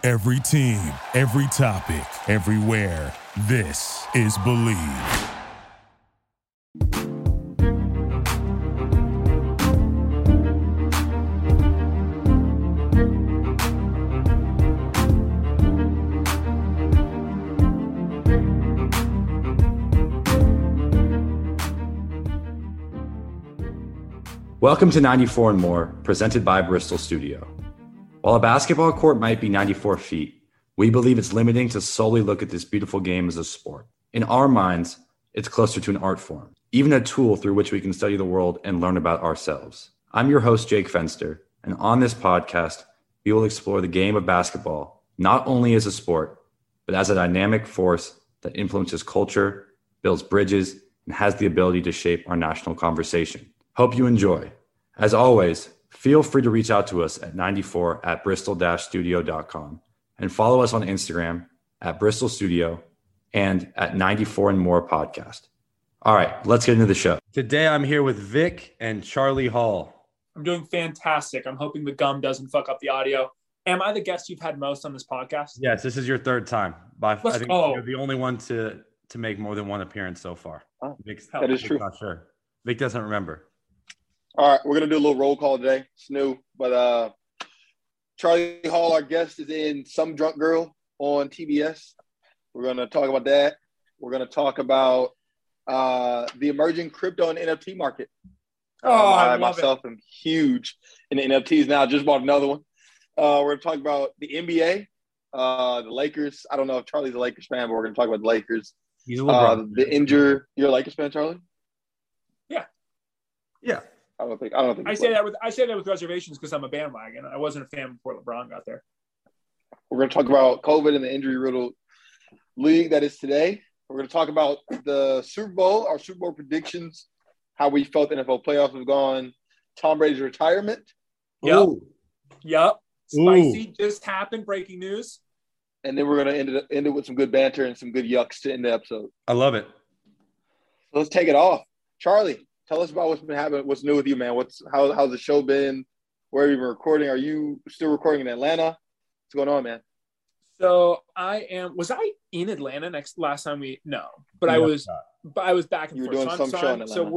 Every team, every topic, everywhere. This is Believe. Welcome to 94 and More, presented by Bristol Studio. While a basketball court might be 94 feet, we believe it's limiting to solely look at this beautiful game as a sport. In our minds, it's closer to an art form, even a tool through which we can study the world and learn about ourselves. I'm your host, Jake Fenster, and on this podcast, we will explore the game of basketball, not only as a sport, but as a dynamic force that influences culture, builds bridges, and has the ability to shape our national conversation. Hope you enjoy. As always, feel free to reach out to us at 94@bristol-studio.com and follow us on Instagram at Bristol Studio and at 94 and More podcast. All right, let's get into the show. Today I'm here with Vic and Charlie Hall. I'm doing fantastic. I'm hoping the gum doesn't fuck up the audio. Am I the guest you've had most on this podcast? Yes, this is your third time. I think you're the only one to make more than one appearance so far. Oh, Vic's that is true. Not sure. Vic doesn't remember. All right, we're going to do a little roll call today. It's new, but Charlie Hall, our guest, is in Some Drunk Girl on TBS. We're going to talk about that. We're going to talk about the emerging crypto and NFT market. I myself am huge in the NFTs now. Just bought another one. We're going to talk about the NBA, the Lakers. I don't know if Charlie's a Lakers fan, but we're going to talk about the Lakers. He's a LeBron. The injured. You're a Lakers fan, Charlie? Yeah. I don't think. I say that with reservations because I'm a bandwagon. I wasn't a fan before LeBron got there. We're going to talk about COVID and the injury-riddled league that is today. We're going to talk about the Super Bowl, our Super Bowl predictions, how we felt the NFL playoffs have gone, Tom Brady's retirement. Yep. Spicy just happened. Breaking news. And then we're going to end it with some good banter and some good yucks to end the episode. I love it. So let's take it off. Charlie, tell us about what's been happening. What's new with you, man? How's the show been? Where have you been recording? Are you still recording in Atlanta? What's going on, man? So was I in Atlanta last time but I was back and forth. You were doing some show in Atlanta. So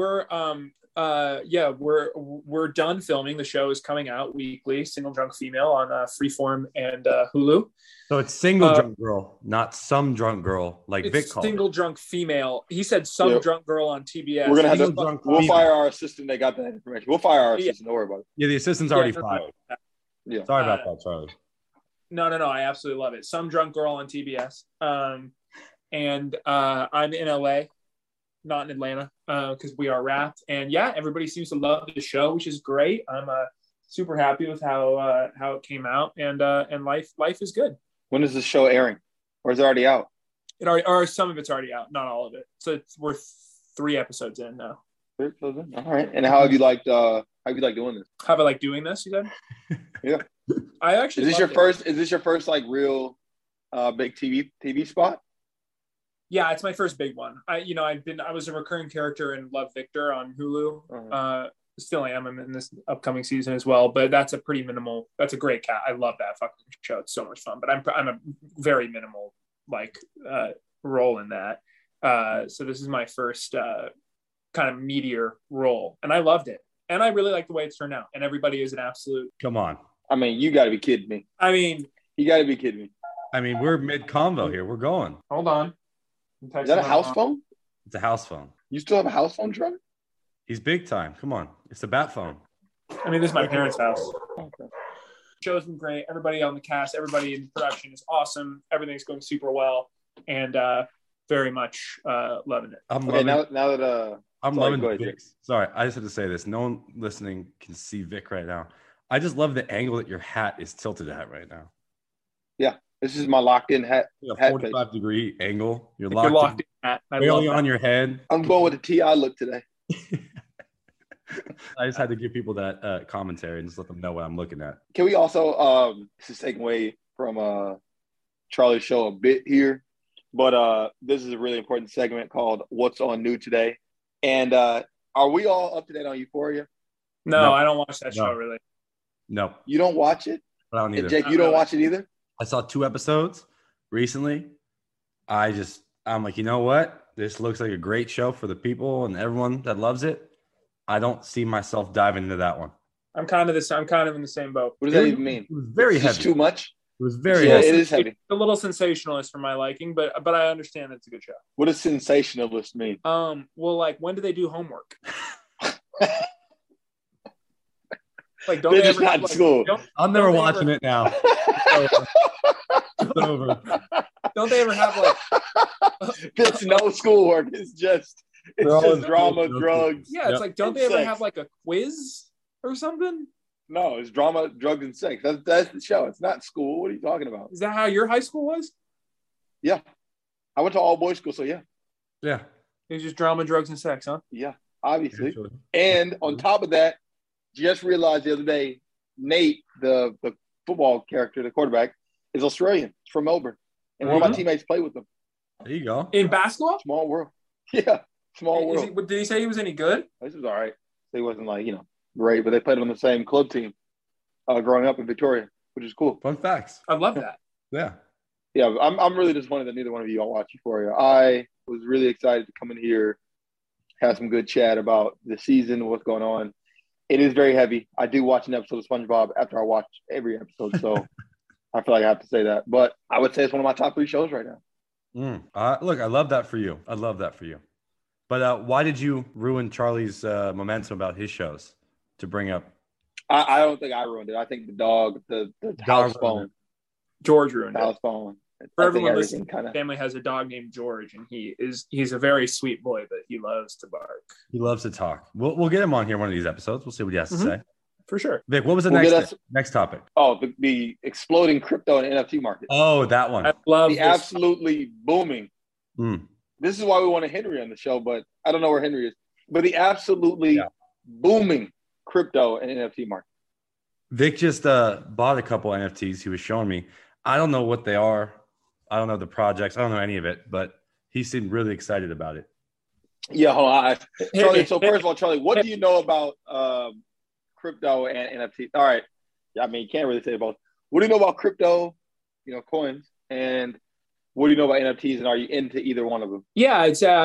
we're done filming. The show is coming out weekly, Single Drunk Female on Freeform and Hulu. So it's Single Drunk Girl, not Some Drunk Girl, like Vic called Single Drunk Female. He said Some Drunk Girl on TBS. We're gonna have we'll fire our assistant. They got that information. We'll fire our assistant. Don't worry about it. Yeah, the assistant's already fired. Yeah. Sorry about that, Charlie. No. I absolutely love it. Some Drunk Girl on TBS. And I'm in LA, not in Atlanta, because we are wrapped. And yeah, everybody seems to love the show, which is great. I'm super happy with how it came out, and life is good. When is the show airing, or is it already out? Or some of it's already out, not all of it. So we're 3 episodes in now. 3 episodes in. All right. And how have you liked doing this? How have I liked doing this? You said? Yeah. I actually. Is this your first like real big TV spot? Yeah, it's my first big one. I was a recurring character in Love, Victor on Hulu. Uh-huh. Still am. I'm in this upcoming season as well, but that's a great cat. I love that fucking show. It's so much fun, but I'm a very minimal role in that. So this is my first kind of meteor role, and I loved it. And I really like the way it's turned out, and everybody is an absolute. Come on. I mean, you got to be kidding me. You got to be kidding me. I mean, we're mid-convo here. We're going. Hold on. Is that a house phone? It's a house phone. You still have a house phone, Trevor? He's big time. Come on. It's a bat phone. This is my parents' house. Okay. Show's been great. Everybody on the cast, everybody in production is awesome. Everything's going super well, and very much loving it. I'm loving Vic. Sorry, I just have to say this. No one listening can see Vic right now. I just love the angle that your hat is tilted at right now. Yeah, this is my locked-in hat. A 45-degree angle. You're locked in. In hat. Barely on your head. I'm going with the T.I. look today. I just had to give people that commentary and just let them know what I'm looking at. Can we also this is taking away from Charlie's show a bit here, but this is a really important segment called What's on New Today. And are we all up to date on Euphoria? No, I don't watch that show really. No. You don't watch it? I don't either. And Jake, you don't watch it either? I saw 2 episodes recently. I'm like, you know what? This looks like a great show for the people and everyone that loves it. I don't see myself diving into that one. I'm kind of in the same boat. What does that even mean? It was very It's heavy. just too much. It was very Yeah, heavy. it is heavy. A little sensationalist for my liking, but I understand it's a good show. What does sensationalist mean? Well, like when do they do homework? Like, don't They're they just ever not have, in like, school. I'm never don't they watching ever- it now. It's over. Don't they ever have like? There's no schoolwork. It's just drama, No drugs. Yeah, it's Yep. like, don't And they ever sex. have like a quiz or something? No, it's drama, drugs, and sex. That's the show. It's not school. What are you talking about? Is that how your high school was? Yeah. I went to all boys school, so yeah. Yeah. It was just drama, drugs, and sex, huh? Yeah, obviously. Actually. And on top of that, just realized the other day, Nate, the football character, the quarterback, is Australian. He's from Melbourne. And one of my Mhm. teammates played with him. There you go. In basketball? Small world. Yeah, small Is world. he, did he say he was any good? This was all right. He wasn't like, great, but they played on the same club team growing up in Victoria, which is cool. Fun facts. I love that. Yeah. Yeah, I'm really disappointed that neither one of you all watch Euphoria. I was really excited to come in here, have some good chat about the season, what's going on. It is very heavy. I do watch an episode of SpongeBob after I watch every episode, so I feel like I have to say that. But I would say it's one of my top 3 shows right now. Look, I love that for you. I love that for you. But why did you ruin Charlie's momentum about his shows to bring up? I don't think I ruined it. I think the dog, the house phone, George ruined the it. house phone. For I think everyone everything listening, kinda- family has a dog named George, and he's a very sweet boy, but he loves to bark. He loves to talk. We'll get him on here one of these episodes. We'll see what he has to Mhm. say. For sure. Vic, what was the We'll get next topic? Oh, the exploding crypto and NFT market. Oh, that one. I love The this. absolutely booming. Mm. This is why we wanted Henry on the show, but I don't know where Henry is. But the absolutely booming crypto and NFT market. Vic just bought a couple NFTs he was showing me. I don't know what they are. I don't know the projects. I don't know any of it, but he seemed really excited about it. Yeah, hold on. Charlie, so Hit first of all, Charlie, what do you know about crypto and NFT? All right. Yeah, I mean, you can't really say both. What do you know about crypto, coins, and what do you know about NFTs, and are you into either one of them? Yeah, I'd say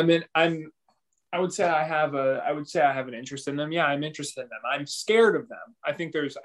I would say I have an interest in them. Yeah, I'm interested in them. I'm scared of them. I think there's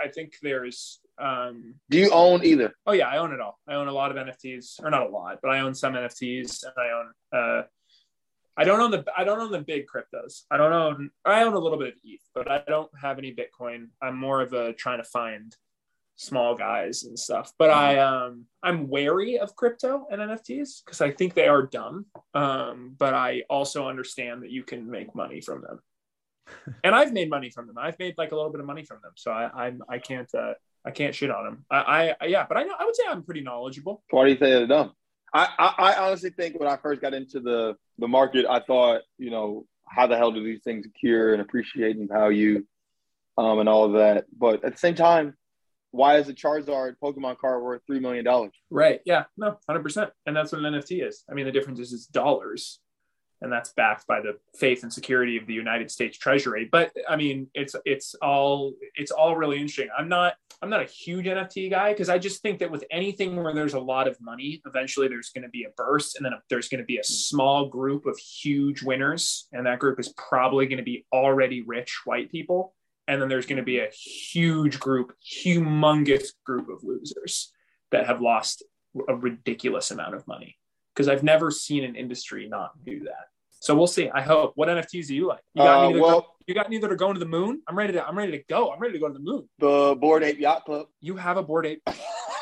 Do you own either? oh yeah, I own it all. I own a lot of NFTs, or not a lot, but I own some NFTs, and I don't own the big cryptos. I own a little bit of ETH, but I don't have any Bitcoin. I'm more of a trying to find small guys and stuff. But I'm wary of crypto and NFTs because I think they are dumb. But I also understand that you can make money from them. And I've made money from them. I've made like a little bit of money from them. So I can't shit on them. But I would say I'm pretty knowledgeable. Why do you say they're dumb? I honestly think when I first got into the market, I thought, how the hell do these things accrue and appreciate in value and all of that. But at the same time, why is a Charizard Pokemon card worth $3 million? Right. Yeah. No, 100%. And that's what an NFT is. I mean, the difference is it's dollars, and that's backed by the faith and security of the United States Treasury. But I mean, it's all really interesting. I'm not a huge NFT guy because I just think that with anything where there's a lot of money, eventually there's going to be a burst, and then there's going to be a small group of huge winners, and that group is probably going to be already rich white people. And then there's going to be a humongous group of losers that have lost a ridiculous amount of money. Because I've never seen an industry not do that. So we'll see. I hope. What NFTs do you like? You got any that are going to the moon? I'm ready to go. I'm ready to go to the moon. The Bored Ape Yacht Club. You have a Bored Ape.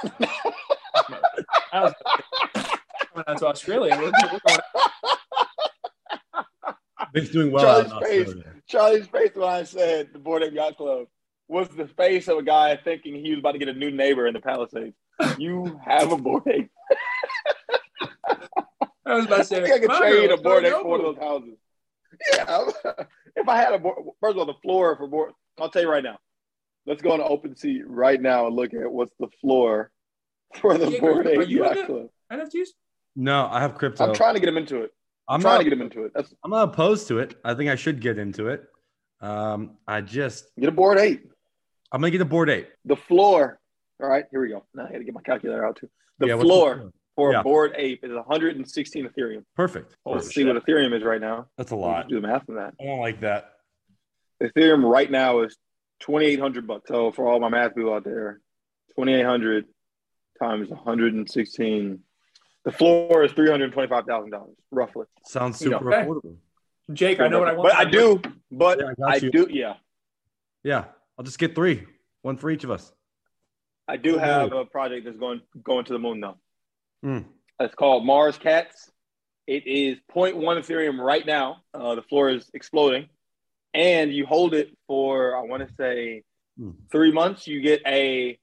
I was coming out to Australia. We're going. Vic's doing well. Charlie's face when I said the Bored Ape Yacht Club was the face of a guy thinking he was about to get a new neighbor in the Palisades. You have a Bored Ape. I was about to say, I think I could trade a Bored Ape for one of those houses. Yeah. If I had a board, first of all, the floor for board, I'll tell you right now. Let's go on OpenSea right now and look at what's the floor for the Bored Ape Yacht Club. NFTs? No, I have crypto. I'm trying to get him into it. I'm not opposed to it. I think I should get into it. Get a Bored Ape. I'm gonna get a Bored Ape. The floor. All right, here we go. Now I got to get my calculator out too. The what's floor for Yeah. a Bored Ape is 116 Ethereum. Perfect. Let's see what Ethereum is right now. That's a Let's lot. do the math on that. I don't like that. Ethereum right now is $2,800. So for all my math people out there, 2,800 times 116. The floor is $325,000 roughly. Sounds You know, super affordable. Jake, I know what I want. But I do. But Yeah, I got I you. do. Yeah, Yeah, I'll just get 3, 1 for each of us. I do have a project that's going to the moon though. Mm. It's called Mars Cats. It is 0.1 Ethereum right now. The floor is exploding, and you hold it for I want to say 3 months. You get a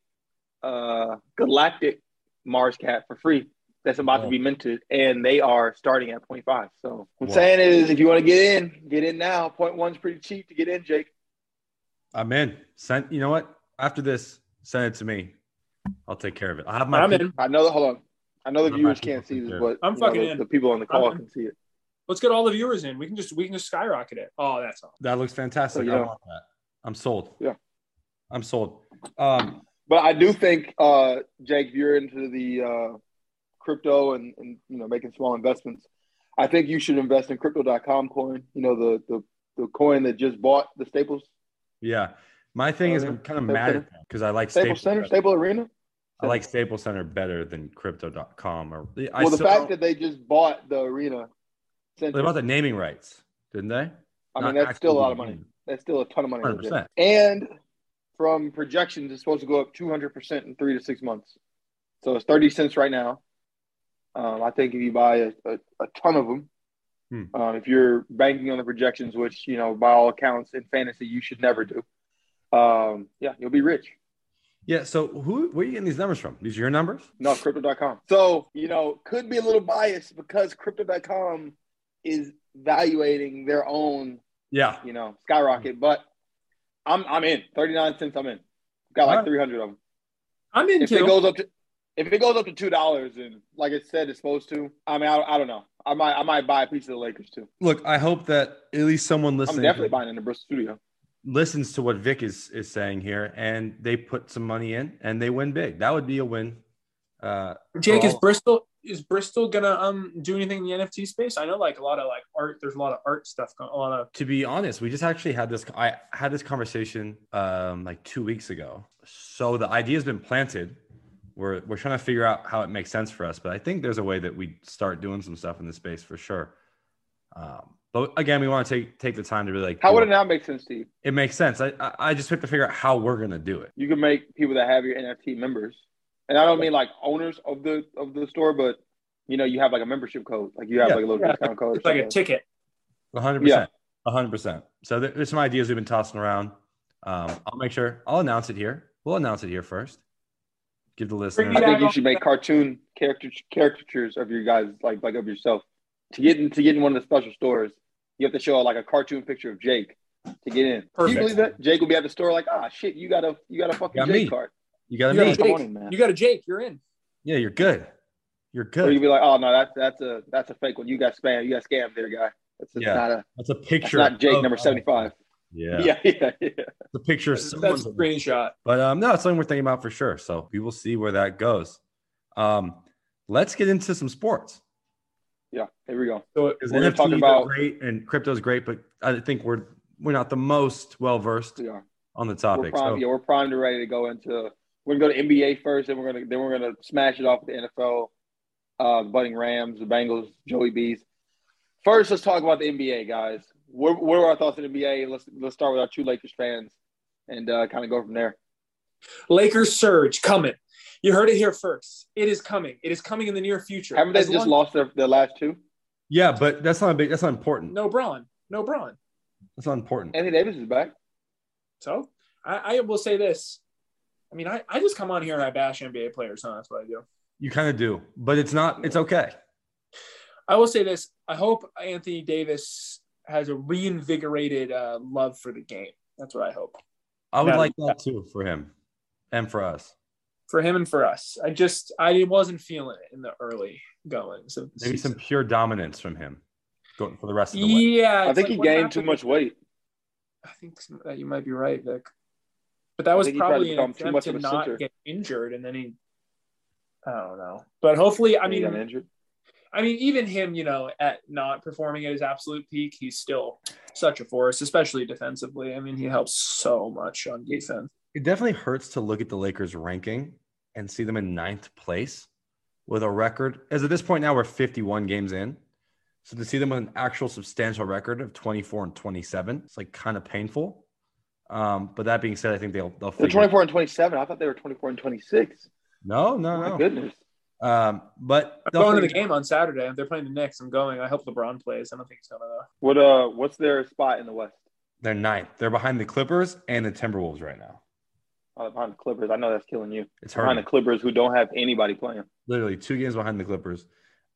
galactic Mars Cat for free. That's about to be minted, and they are starting at 0.5. So what I'm saying is, if you want to get in now. 0.1 is pretty cheap to get in, Jake. I'm in. You know what? After this, send it to me. I'll take care of it. I have my. I'm in. I know that. Hold on. I know the I'm viewers not can't see fucking this, there. but I'm fucking in. the people on the call I'm can see it. Let's get all the viewers in. We can just skyrocket it. Oh, that's all. That looks fantastic. So, I want that. I'm sold. Yeah. I'm sold. But I do think, Jake, if you're into the crypto and making small investments, I think you should invest in Crypto.com coin. You know, the coin that just bought the Staples. Yeah. My thing is I'm kind of mad at them because I like Staples Center, Staples Arena. I like Staples Center better than Crypto.com. The fact that they just bought the arena. They bought the naming rights, didn't they? I mean, that's still a lot of money. That's still a ton of money. 100%. And from projections, it's supposed to go up 200% in 3 to 6 months. So it's 30 cents right now. I think if you buy a ton of them, if you're banking on the projections, which, by all accounts in fantasy, you should never do, you'll be rich. Yeah. So where are you getting these numbers from? These are your numbers? No, Crypto.com. So, could be a little biased because Crypto.com is valuating their own, skyrocket. But I'm in. 39 cents, I'm in. Got like 300 of them. I'm in too. If it goes up to $2 and like I said, it's supposed to, I mean, I don't know. I might buy a piece of the Lakers too. Look, I hope that at least someone listening. I'm definitely buying in the Bristol studio. Listens to what Vic is saying here, and they put some money in, and they win big. That would be a win. Jake, is Bristol gonna do anything in the NFT space? I know like a lot of like art. There's a lot of art stuff going on. To be honest, we just actually had this. I had this conversation like 2 weeks ago. So the idea has been planted. We're trying to figure out how it makes sense for us, but I think there's a way that we start doing some stuff in this space for sure. But again, we want to take the time to really like. How would it not make sense to you? It makes sense. I just have to figure out how we're gonna do it. You can make people that have your NFT members, and I don't mean like owners of the store, but you have like a membership code, like you have like a little discount code. It's like a ticket. 100%. 100%. So there's some ideas we've been tossing around. I'll make sure I'll announce it here. We'll announce it here first. Give the listeners. I think you should make cartoon caricatures of your guys, like of yourself. To get in one of the special stores, you have to show like a cartoon picture of Jake to get in. Perfect. Can you believe that? Jake will be at the store like, shit, you got a fucking Jake card. You got a Jake. You got a Jake. You're in. Yeah, you're good. You're good. Or you'd be like, oh no, that's a fake one. You got spam. You got scammed there, guy. That's a picture. That's not Jake number 75. Yeah. The picture of someone's that's a screenshot. But no, it's something we're thinking about for sure. So we will see where that goes. Let's get into some sports. Yeah, here we go. So we're talking about great and crypto is great, but I think we're not the most well versed on the topic. We're primed and ready to go into. We're gonna go to NBA first, and we're gonna smash it off with the NFL, the budding Rams, the Bengals, Joey B's. First, let's talk about the NBA, guys. What are our thoughts on the NBA? Let's start with our two Lakers fans, and kind of go from there. Lakers surge coming. You heard it here first. It is coming. It is coming in the near future. Haven't they just lost their last two? Yeah, but that's not important. No Braun. That's not important. Anthony Davis is back. So I will say this. I mean, I just come on here and I bash NBA players. Huh? That's what I do. You kind of do, but it's okay. I will say this. I hope Anthony Davis has a reinvigorated love for the game. That's what I hope. I would like that too for him and for us. For him and for us. I wasn't feeling it in the early goings. Maybe some pure dominance from him going for the rest of the way. Yeah. I think he gained too much weight. I think that you might be right, Vic. But that was probably an attempt to not get injured, and then I don't know. But hopefully, He got injured. Even him, at not performing at his absolute peak, he's still such a force, especially defensively. I mean, he helps so much on defense. It definitely hurts to look at the Lakers ranking and see them in 9th place with a record. As at this point now, we're 51 games in. So to see them with an actual substantial record of 24-27, it's like kind of painful. But that being said, I think they'll They're 24-27. I thought they were 24-26. No. My goodness. But I'm going to the game on Saturday. They're playing the Knicks. I'm going. I hope LeBron plays. I don't think he's gonna though. What's their spot in the West? They're 9th. They're behind the Clippers and the Timberwolves right now. Behind the Clippers. I know that's killing you. It's behind hurting. the Clippers, who don't have anybody playing. Literally 2 games behind the Clippers.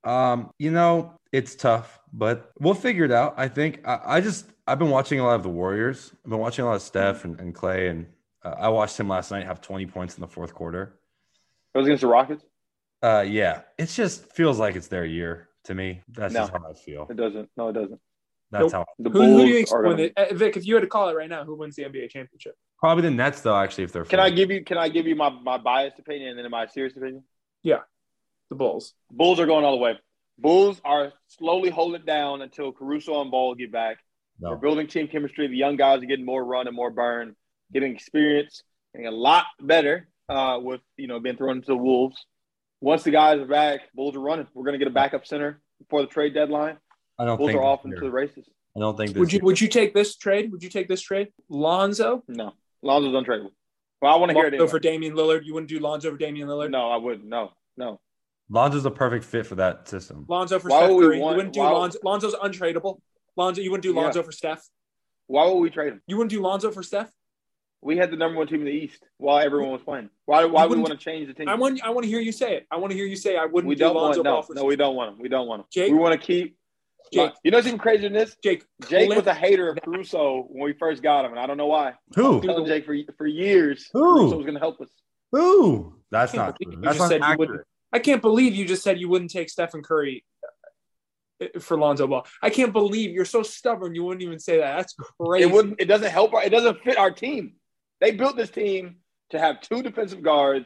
It's tough, but we'll figure it out. I think I've been watching a lot of the Warriors. I've been watching a lot of Steph and Clay, and I watched him last night have 20 points in the 4th quarter. It was against the Rockets? Yeah. It just feels like it's their year to me. That's just how I feel. It doesn't. No, it doesn't. That's how. The Who Bulls do you are win it? Vic, if you had to call it right now, who wins the NBA championship? Probably the Nets, though. Actually, if they're Can I give you my biased opinion and then my serious opinion? Yeah, the Bulls. Bulls are going all the way. Bulls are slowly holding it down until Caruso and Ball get back. No. We're building team chemistry. The young guys are getting more run and more burn, getting experience, getting a lot better with being thrown into the Wolves. Once the guys are back, Bulls are running. We're going to get a backup center before the trade deadline. Bulls are off into the races. I don't think. Would you take this trade? Lonzo? No, Lonzo's untradeable. Well, I want to hear it anyway. For Damian Lillard. You wouldn't do Lonzo for Damian Lillard? No, I wouldn't. No. Lonzo's a perfect fit for that system. Lonzo for Steph Curry. You wouldn't do Lonzo. Lonzo's untradeable. Lonzo, you wouldn't do Lonzo for Steph. Why would we trade him? You wouldn't do Lonzo for Steph? We had the number 1 team in the East while everyone was playing. Why would we want to change the team? I want to hear you say it. I want to hear you say I wouldn't do Lonzo Ball for Steph. No, we don't want him. We don't want him. Jake, we want to keep Jake. You know what's even crazier than this? Jake was a hater of Caruso when we first got him, and I don't know why. Who? I was telling Jake for years Caruso was going to help us. Who? That's not true. That's not accurate. I can't believe you just said you wouldn't take Stephen Curry for Lonzo Ball. I can't believe you're so stubborn. You wouldn't even say that. That's crazy. It doesn't help. It doesn't fit our team. They built this team to have 2 defensive guards,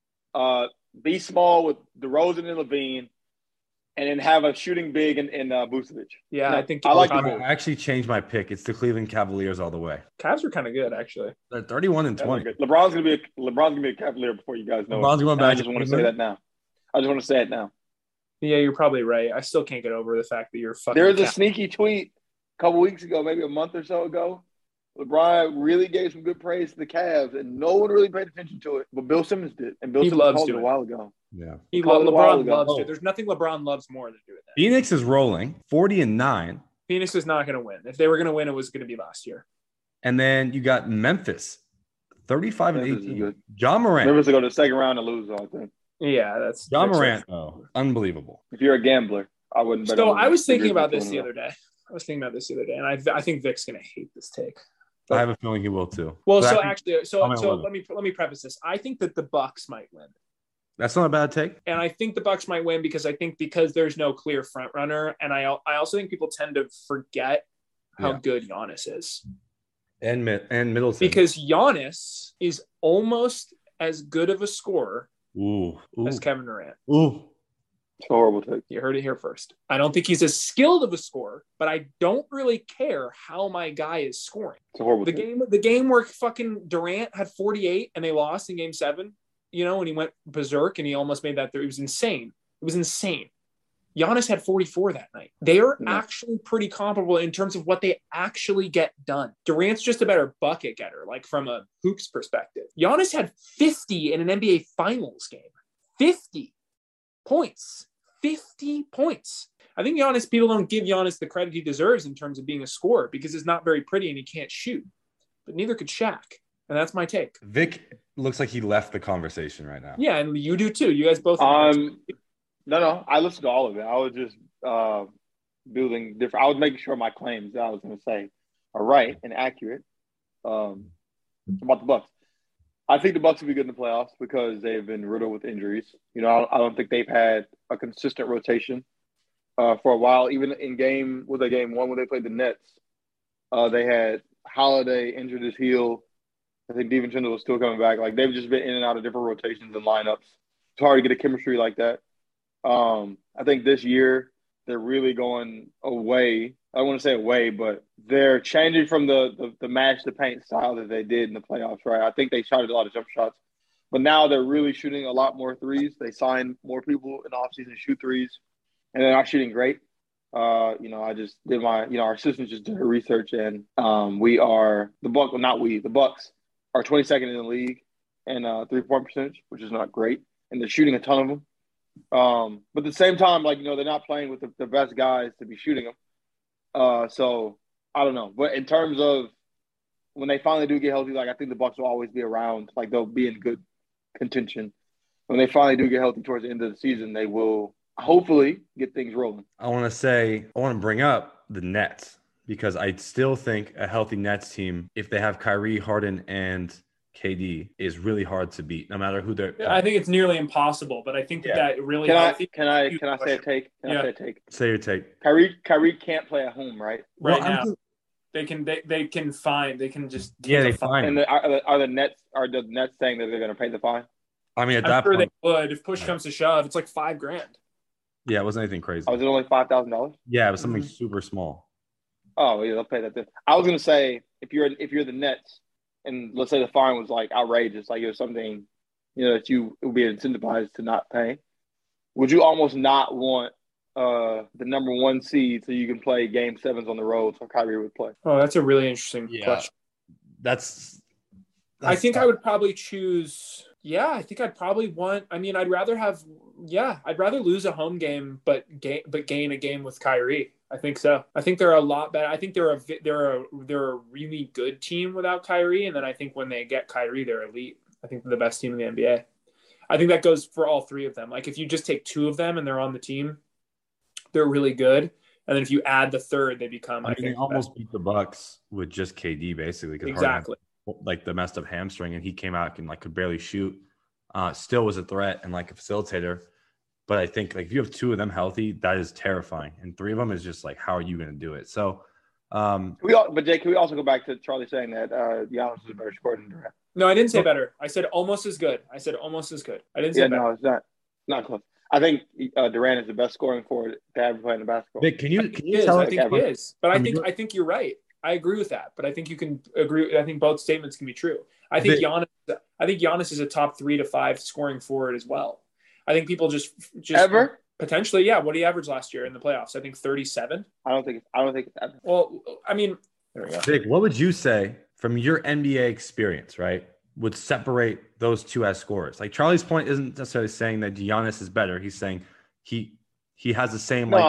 be small with DeRozan and Levine, and then have a shooting big in Vucevic. Yeah, I think I actually changed my pick. It's the Cleveland Cavaliers all the way. Cavs are kind of good, actually. They're 31-20. LeBron's gonna be a Cavalier before you guys know. LeBron's going back. I just want to say that now. I just want to say it now. Yeah, you're probably right. I still can't get over the fact that you're fucking. There was a sneaky tweet a couple weeks ago, maybe a month or so ago. LeBron really gave some good praise to the Cavs, and no one really paid attention to it. But Bill Simmons did, and Bill Simmons called it a while ago. Yeah, LeBron loves it. There's nothing LeBron loves more than doing that. Phoenix is rolling 40-9. Phoenix is not going to win. If they were going to win, it was going to be last year. And then you got Memphis, 35-18. John Morant. Memphis will go to the second round and lose, I think. Yeah, that's John Morant. Oh, unbelievable. If you're a gambler, I wouldn't bet. So I was thinking about this the other day. And I think Vic's going to hate this take. I have a feeling he will too. Well, so let me preface this. I think that the Bucks might win. That's not a bad take. And I think the Bucks might win because there's no clear front runner, and I also think people tend to forget how good Giannis is. And Middleton. Because Giannis is almost as good of a scorer as Kevin Durant. It's a horrible take. You heard it here first. I don't think he's as skilled of a scorer, but I don't really care how my guy is scoring. It's a horrible take. The game where fucking Durant had 48 and they lost in game 7, and he went berserk and he almost made that. It was insane. Giannis had 44 that night. They are actually pretty comparable in terms of what they actually get done. Durant's just a better bucket getter, like from a hoops perspective. Giannis had 50 in an NBA Finals game. 50 points. 50 points. I think people don't give Giannis the credit he deserves in terms of being a scorer because it's not very pretty and he can't shoot. But neither could Shaq. And that's my take. Vic looks like he left the conversation right now. Yeah, and you do too. You guys both. No. I listened to all of it. I was just building different. I was making sure my claims that I was going to say are right and accurate about the Bucks. I think the Bucks will be good in the playoffs because they've been riddled with injuries. I don't think they've had a consistent rotation for a while. Even in game 1 when they played the Nets, they had Holiday injured his heel. I think DiVincenzo was still coming back. Like they've just been in and out of different rotations and lineups. It's hard to get a chemistry like that. I think this year they're really going away. I don't want to say away, but they're changing from the match the paint style that they did in the playoffs, right? I think they shot a lot of jump shots, but now they're really shooting a lot more threes. They signed more people in the offseason to shoot threes, and they're not shooting great. I just did our assistant just did her research, and the Bucks are 22nd in the league in 3-point percentage, which is not great, and they're shooting a ton of them. But at the same time, they're not playing with the best guys to be shooting them. So I don't know. But in terms of when they finally do get healthy, I think the Bucks will always be around. They'll be in good contention. When they finally do get healthy towards the end of the season, they will hopefully get things rolling. I want to bring up the Nets because I still think a healthy Nets team, if they have Kyrie, Harden, and KD, is really hard to beat, no matter who they're. I think it's nearly impossible, but I think that really. Can I say a take? Can I say a take? Say your take. Kyrie can't play at home, right? Right now, they can just they fine. And are the Nets saying that they're going to pay the fine? I mean, I'm sure they would if push comes to shove. It's like $5,000. Yeah, it wasn't anything crazy. Was it only $5,000? Yeah, it was something super small. Oh yeah, they'll pay that. I was going to say if you're the Nets. And let's say the fine was outrageous, it was something, that you would be incentivized to not pay. Would you almost not want the number 1 seed so you can play Game 7s on the road so Kyrie would play? Oh, that's a really interesting question. That's I think I would probably choose. Yeah, I think I'd probably want. I mean, I'd rather lose a home game, but gain a game with Kyrie. I think so. I think they're a lot better. I think they're a really good team without Kyrie, and then I think when they get Kyrie, they're elite. I think they're the best team in the NBA. I think that goes for all 3 of them. If you just take 2 of them and they're on the team, they're really good. And then if you add the third, they become. They almost beat the Bucks with just KD basically. Exactly. Harden, the messed up hamstring, and he came out and could barely shoot. Still was a threat and a facilitator. But I think if you have 2 of them healthy, that is terrifying. And 3 of them is just how are you going to do it? So, but Jake, can we also go back to Charlie saying that Giannis is a better scorer than Durant? No, I didn't say better. I said almost as good. I didn't say better. No, it's not close. I think Durant is the best scoring forward to ever play in the basketball. Vic, can you tell? I think he is, but I think you're right. I agree with that, but I think you can agree. I think both statements can be true. I think Giannis is a top 3 to 5 scoring forward as well. I think people just ever potentially, yeah. What did he average last year in the playoffs? I think 37. I don't think it's ever. Well, I mean, there we go. Vic, what would you say from your NBA experience, right, would separate those 2 as scorers? Charlie's point isn't necessarily saying that Giannis is better. He's saying he has the same. He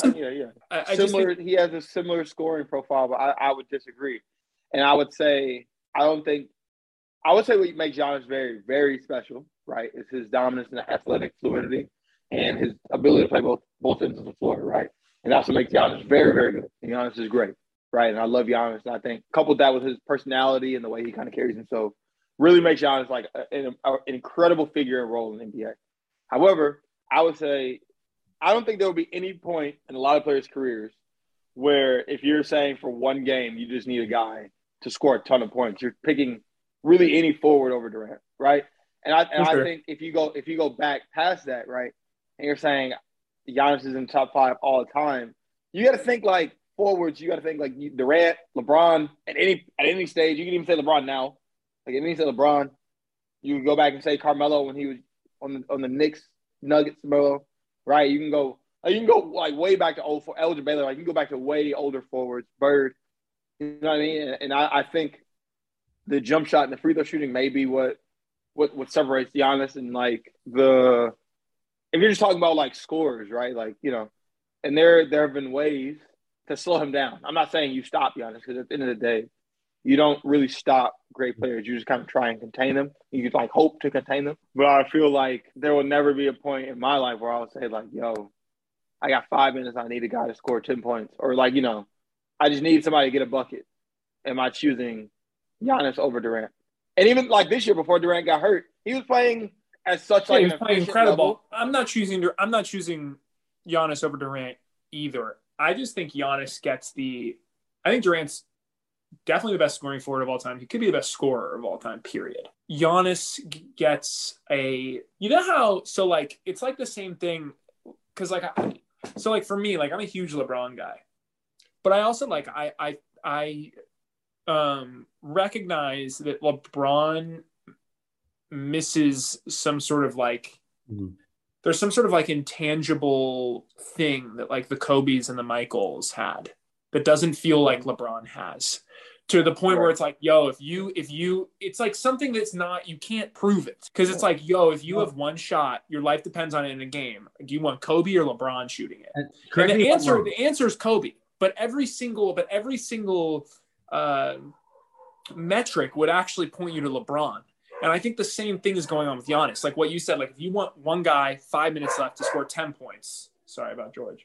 has a similar scoring profile, but I would disagree, and I would say what makes Giannis very, very special, right, is his dominance and athletic fluidity and his ability to play both ends of the floor, right? And that's what makes Giannis very, very good. And Giannis is great, right? And I love Giannis. And I think coupled that with his personality and the way he kind of carries himself really makes Giannis an incredible figure and role in the NBA. However, I would say I don't think there will be any point in a lot of players' careers where if you're saying for one game you just need a guy to score a ton of points, you're picking really any forward over Durant, right? And I think if you go back past that, right, and you're saying Giannis is in the top 5 all the time, you got to think forwards. You got to think Durant, LeBron at any stage. You can even say LeBron now. If you say LeBron, you can go back and say Carmelo when he was on the Knicks, Nuggets, Melo, right? You can go way back to Elgin Baylor. You can go back to way older forwards, Bird. You know what I mean? And I think the jump shot and the free throw shooting may be what separates Giannis and if you're just talking about scores, right? And there have been ways to slow him down. I'm not saying you stop Giannis because at the end of the day, you don't really stop great players. You just kind of try and contain them. You hope to contain them. But I feel there will never be a point in my life where I would say yo, I got 5 minutes. I need a guy to score 10 points, or I just need somebody to get a bucket. Am I choosing Giannis over Durant? And even this year before Durant got hurt, he was playing as such he was playing incredible. Level. I'm not choosing Giannis over Durant either. I just think Giannis gets I think Durant's definitely the best scoring forward of all time. He could be the best scorer of all time, period. Giannis gets you know how, so like, it's like the same thing. Cause like, so like for me, like I'm a huge LeBron guy, but I also like, I recognize that LeBron misses some sort of like, there's some sort of like intangible thing that like the Kobe's and the Michaels had that doesn't feel like LeBron has, to the point where it's like, yo, if you, it's like something that's not, you can't prove it. Cause it's like, yo, if you have one shot, your life depends on it in a game. Do you want Kobe or LeBron shooting it? And the answer is Kobe, but every single metric would actually point you to LeBron. And I think the same thing is going on with Giannis. Like what you said, like if you want one guy 5 minutes left to score 10 points, sorry about George,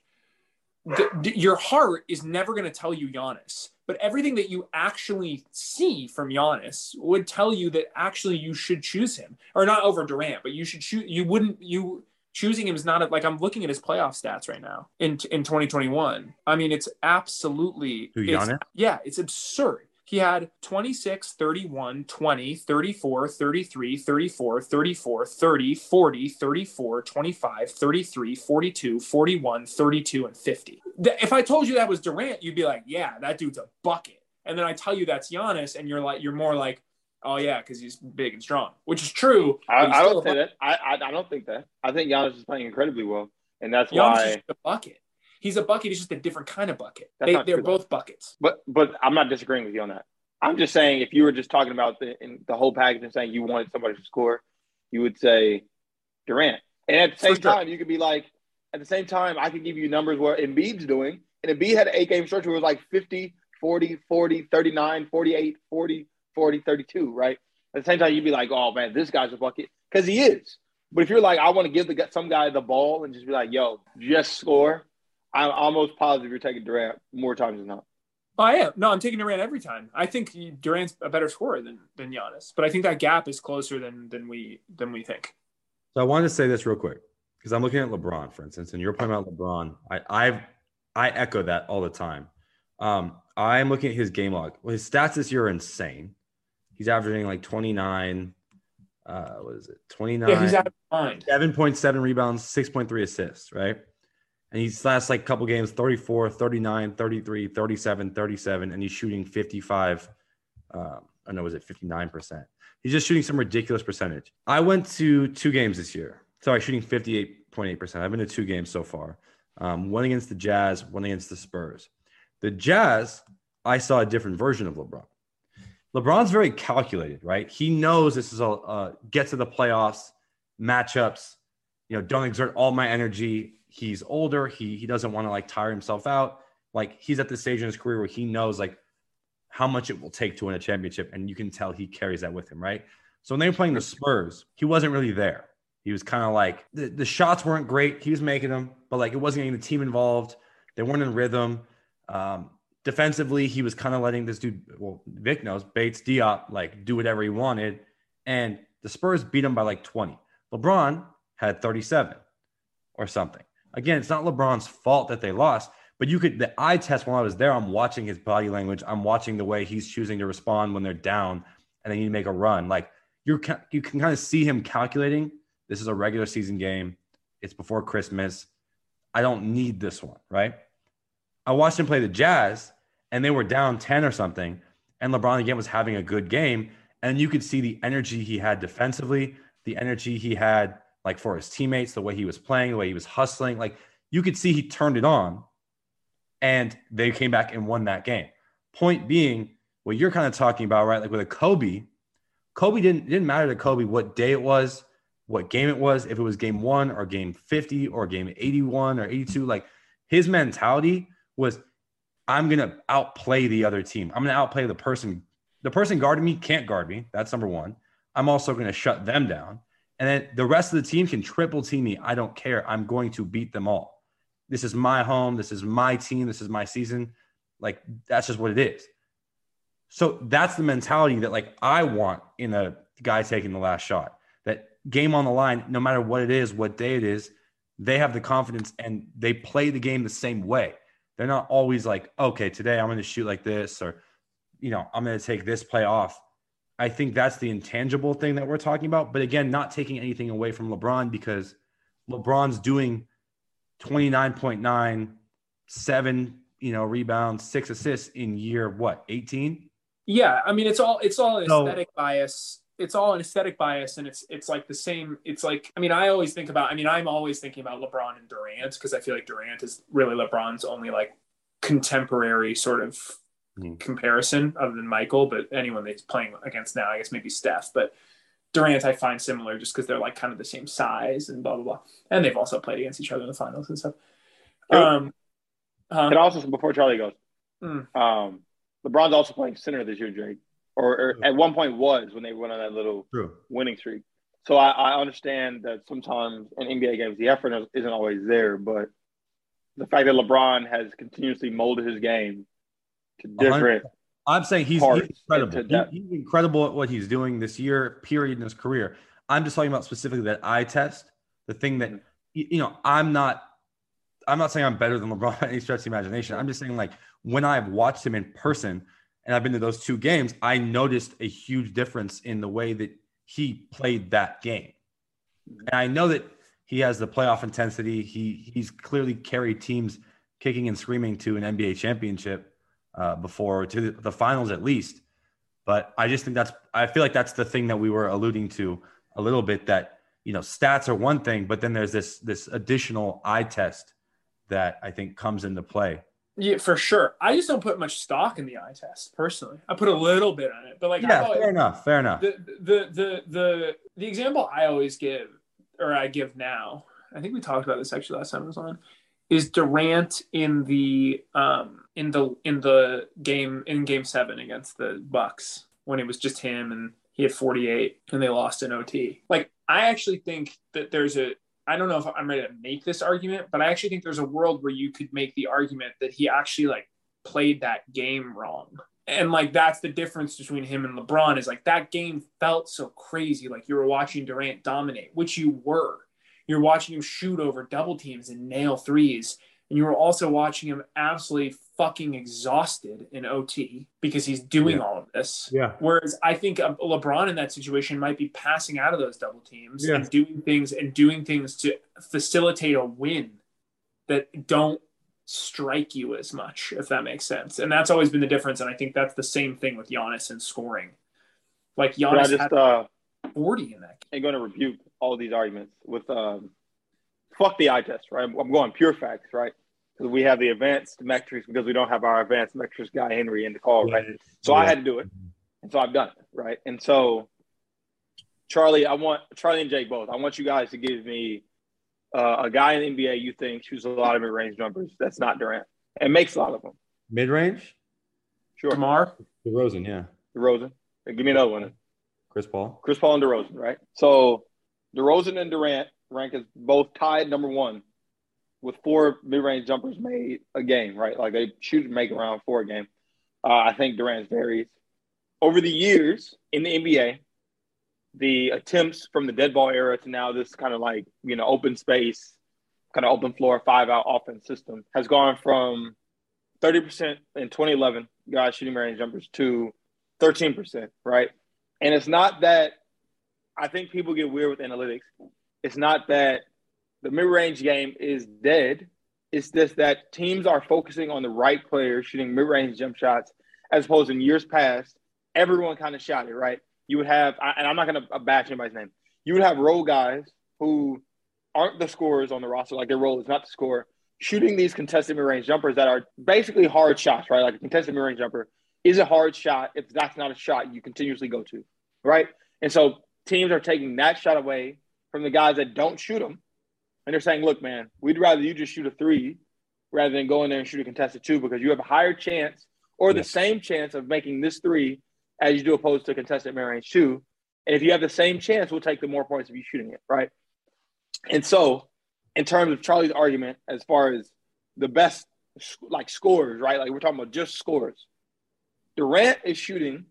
your heart is never going to tell you Giannis. But everything that you actually see from Giannis would tell you that actually you should choose him, or not over Durant, but you should choose. Choosing him is not like, I'm looking at his playoff stats right now in 2021. I mean, it's absolutely, it's absurd. He had 26, 31, 20, 34, 33, 34, 34, 30, 40, 34, 25, 33, 42, 41, 32, and 50. If I told you that was Durant, you'd be like, yeah, that dude's a bucket. And then I tell you that's Giannis, and you're more like, oh yeah, because he's big and strong, which is true. I don't say that. I don't think that. I think Giannis is playing incredibly well, and that's Giannis why is a bucket. He's a bucket. He's just a different kind of bucket. They're both buckets. But I'm not disagreeing with you on that. I'm just saying, if you were just talking about the whole package and saying you wanted somebody to score, you would say Durant. And at the same time, you could be like, at the same time, I could give you numbers where Embiid's doing. And Embiid had an 8-game stretch where it was like 50, 40, 40, 39, 48, 40, 40, 32, right? At the same time, you'd be like, oh, man, this guy's a bucket. Because he is. But if you're like, I want to give some guy the ball and just be like, yo, just score, I'm almost positive you're taking Durant more times than not. Oh, I am. No, I'm taking Durant every time. I think Durant's a better scorer than Giannis, but I think that gap is closer than we think. So I wanted to say this real quick because I'm looking at LeBron, for instance, and you're pointing out LeBron. I echo that all the time. I'm looking at his game log. Well, his stats this year are insane. He's averaging like 29. What is it? 29. Yeah, he's out of mind. 7.7 rebounds, 6.3 assists, right? And he's last like couple games, 34, 39, 33, 37, 37, and he's shooting 55. Was it 59%? He's just shooting some ridiculous percentage. I went to 2 games this year. Sorry, shooting 58.8%. I've been to 2 games so far. One against the Jazz, one against the Spurs. The Jazz, I saw a different version of LeBron. LeBron's very calculated, right? He knows this is a get to the playoffs, matchups, don't exert all my energy. He's older. He doesn't want to like tire himself out. Like he's at the stage in his career where he knows like how much it will take to win a championship. And you can tell he carries that with him, right? So when they were playing the Spurs, he wasn't really there. He was kind of like the shots weren't great. He was making them, but like it wasn't getting the team involved. They weren't in rhythm. Defensively, he was kind of letting this dude, well, Vic knows, Bates, Diop, like do whatever he wanted. And the Spurs beat him by like 20. LeBron had 37 or something. Again, it's not LeBron's fault that they lost, but the eye test while I was there, I'm watching his body language. I'm watching the way he's choosing to respond when they're down and they need to make a run. Like you can kind of see him calculating. This is a regular season game. It's before Christmas. I don't need this one, right? I watched him play the Jazz and they were down 10 or something. And LeBron again was having a good game. And you could see the energy he had defensively, the energy he had like for his teammates, the way he was playing, the way he was hustling. Like you could see he turned it on and they came back and won that game. Point being, what you're kind of talking about, right? Like with a Kobe didn't matter to Kobe what day it was, what game it was, if it was game 1 or game 50 or game 81 or 82. Like his mentality was, I'm going to outplay the other team. I'm going to outplay the person. The person guarding me can't guard me. That's number one. I'm also going to shut them down. And then the rest of the team can triple team me. I don't care. I'm going to beat them all. This is my home. This is my team. This is my season. Like, that's just what it is. So that's the mentality that, like, I want in a guy taking the last shot. That game on the line, no matter what it is, what day it is, they have the confidence and they play the game the same way. They're not always like, okay, today I'm going to shoot like this, or, I'm going to take this play off. I think that's the intangible thing that we're talking about. But again, not taking anything away from LeBron, because LeBron's doing 29.9, 7, rebounds, 6 assists in year 18? Yeah, I mean, it's all an aesthetic bias. It's all an aesthetic bias, and it's like the same. It's like, I mean, I'm always thinking about LeBron and Durant, because I feel like Durant is really LeBron's only like contemporary sort of comparison other than Michael, but anyone that's playing against now, I guess maybe Steph, but Durant I find similar just because they're like kind of the same size and blah blah blah, and they've also played against each other in the finals and stuff. And also, before Charlie goes, LeBron's also playing center this year, Jake, or at one point was, when they went on that little winning streak. So I understand that sometimes in NBA games the effort isn't always there, but the fact that LeBron has continuously molded his game to different. I'm saying he's incredible. He's incredible at what he's doing this year, period, in his career. I'm just talking about specifically that eye test, the thing that, I'm not saying I'm better than LeBron by any stretch of the imagination. I'm just saying, like, when I've watched him in person and I've been to those 2 games, I noticed a huge difference in the way that he played that game. And I know that he has the playoff intensity. He's clearly carried teams kicking and screaming to an NBA championship before, to the finals at least. But I just think I feel like that's the thing that we were alluding to a little bit, that, stats are one thing, but then there's this additional eye test that I think comes into play. Yeah, for sure. I just don't put much stock in the eye test personally. I put a little bit on it, but like, fair enough. The example I always give, or I give now, I think we talked about this actually last time I was on, is Durant in the game 7 against the Bucks, when it was just him and he had 48 and they lost in OT. Like, I actually think that I don't know if I'm ready to make this argument, but I actually think there's a world where you could make the argument that he actually like played that game wrong. And like, that's the difference between him and LeBron, is like, that game felt so crazy. Like, you were watching Durant dominate, which you were. You're watching him shoot over double teams and nail threes. And you were also watching him absolutely fucking exhausted in OT because he's doing all of this. Yeah. Whereas I think LeBron in that situation might be passing out of those double teams and doing things to facilitate a win that don't strike you as much, if that makes sense. And that's always been the difference. And I think that's the same thing with Giannis and scoring. Like, Giannis had 40 in that game. I'm going to rebuke all these arguments with fuck the eye test, right? I'm going pure facts, right? Because we have the advanced metrics, because we don't have our advanced metrics guy Henry in the call, right? So I had to do it, and so I've done it, right? And so, Charlie and Jake both, I want you guys to give me a guy in the NBA you think shoots a lot of mid-range jumpers that's not Durant and makes a lot of them. Mid-range? Sure. DeMar? DeRozan, yeah. DeRozan. Give me another one. Chris Paul and DeRozan, right? So DeRozan and Durant rank as both tied number 1 with 4 mid-range jumpers made a game, right? Like, they shoot and make around 4 a game. I think Durant's varies. Over the years in the NBA, the attempts from the dead ball era to now this kind of like, open space, kind of open floor, 5-out offense system has gone from 30% in 2011, guys shooting mid-range jumpers, to 13%, right? And it's not that – I think people get weird with analytics. It's not that the mid-range game is dead. It's just that teams are focusing on the right players shooting mid-range jump shots, as opposed to in years past, everyone kind of shot it, right? You would have, and I'm not going to bash anybody's name, you would have role guys who aren't the scorers on the roster, like their role is not to score, shooting these contested mid-range jumpers that are basically hard shots, right? Like, a contested mid-range jumper is a hard shot if that's not a shot you continuously go to, right? And so teams are taking that shot away from the guys that don't shoot them. And they're saying, look, man, we'd rather you just shoot a 3 rather than go in there and shoot a contested 2, because you have a higher chance, or the same chance, of making this 3 as you do opposed to a contested mid-range 2. And if you have the same chance, we'll take the more points of you shooting it, right? And so in terms of Charlie's argument, as far as the best, like, scorers, right? Like, we're talking about just scorers. Durant is shooting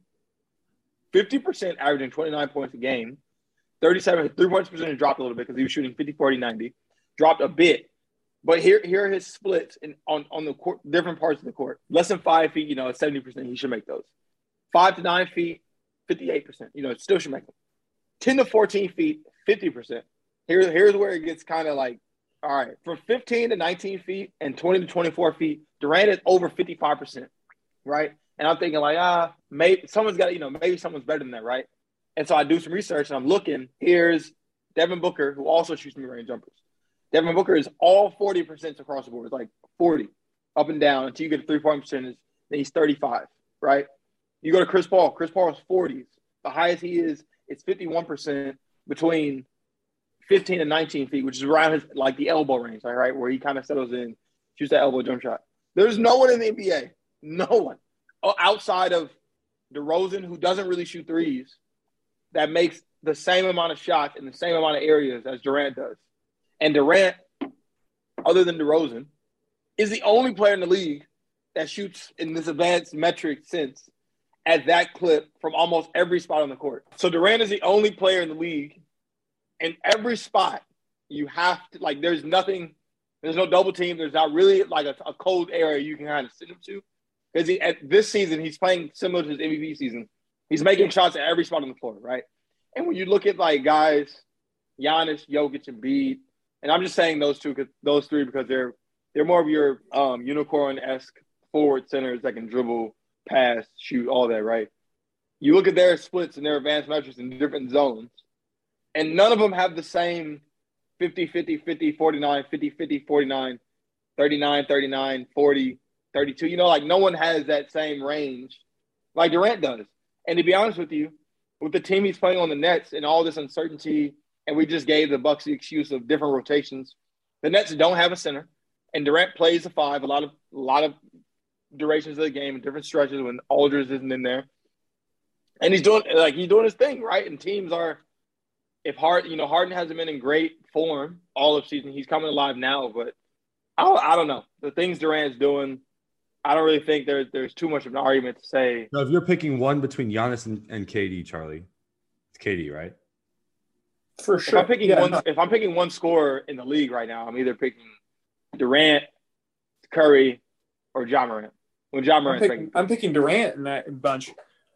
50%, averaging 29 points a game. 37, 3-point percentage dropped a little bit because he was shooting 50, 40, 90. Dropped a bit. But here are his splits on the court, different parts of the court. Less than 5 feet, at 70%, he should make those. 5 to 9 feet, 58%. You know, it still should make them. 10 to 14 feet, 50%. Here's where it gets kind of like, all right, from 15 to 19 feet and 20 to 24 feet, Durant is over 55%, right? And I'm thinking like, maybe someone's got, maybe someone's better than that, right? And so I do some research and I'm looking. Here's Devin Booker, who also shoots mid-range jumpers. Devin Booker is all 40% across the board. It's like 40 up and down until you get a three-point percentage. Then he's 35, right? You go to Chris Paul. Chris Paul is 40s. The highest he is 51% between 15 and 19 feet, which is around his, like the elbow range, right? Where he kind of settles in, shoots that elbow jump shot. There's no one in the NBA, no one, outside of DeRozan, who doesn't really shoot threes, that makes the same amount of shots in the same amount of areas as Durant does. And Durant, other than DeRozan, is the only player in the league that shoots in this advanced metric sense at that clip from almost every spot on the court. So Durant is the only player in the league. In every spot, you have to, like, there's no double team. There's not really like a cold area you can kind of sit him to. Because at this season, he's playing similar to his MVP season. He's making shots at every spot on the floor, right? And when you look at like guys, Giannis, Jokic, and Embiid, and I'm just saying those three because they're more of your unicorn-esque forward centers that can dribble, pass, shoot, all that, right? You look at their splits and their advanced metrics in different zones, and none of them have the same 50, 50, 50, 49, 50, 50, 49, 39, 39, 40, 32. You know, like no one has that same range like Durant does. And to be honest with you, with the team he's playing on the Nets and all this uncertainty, and we just gave the Bucks the excuse of different rotations, the Nets don't have a center, and Durant plays the five a lot of durations of the game and different stretches when Aldridge isn't in there. And he's doing his thing, right? And teams are – if Harden hasn't been in great form all of season, he's coming alive now. But I don't know. The things Durant's doing, I don't really think there's too much of an argument to say. No, if you're picking one between Giannis and KD, Charlie, it's KD, right? For sure. If I'm picking one scorer in the league right now, I'm either picking Durant, Curry, or Ja Morant. When Ja Morant's I'm picking Durant in that bunch.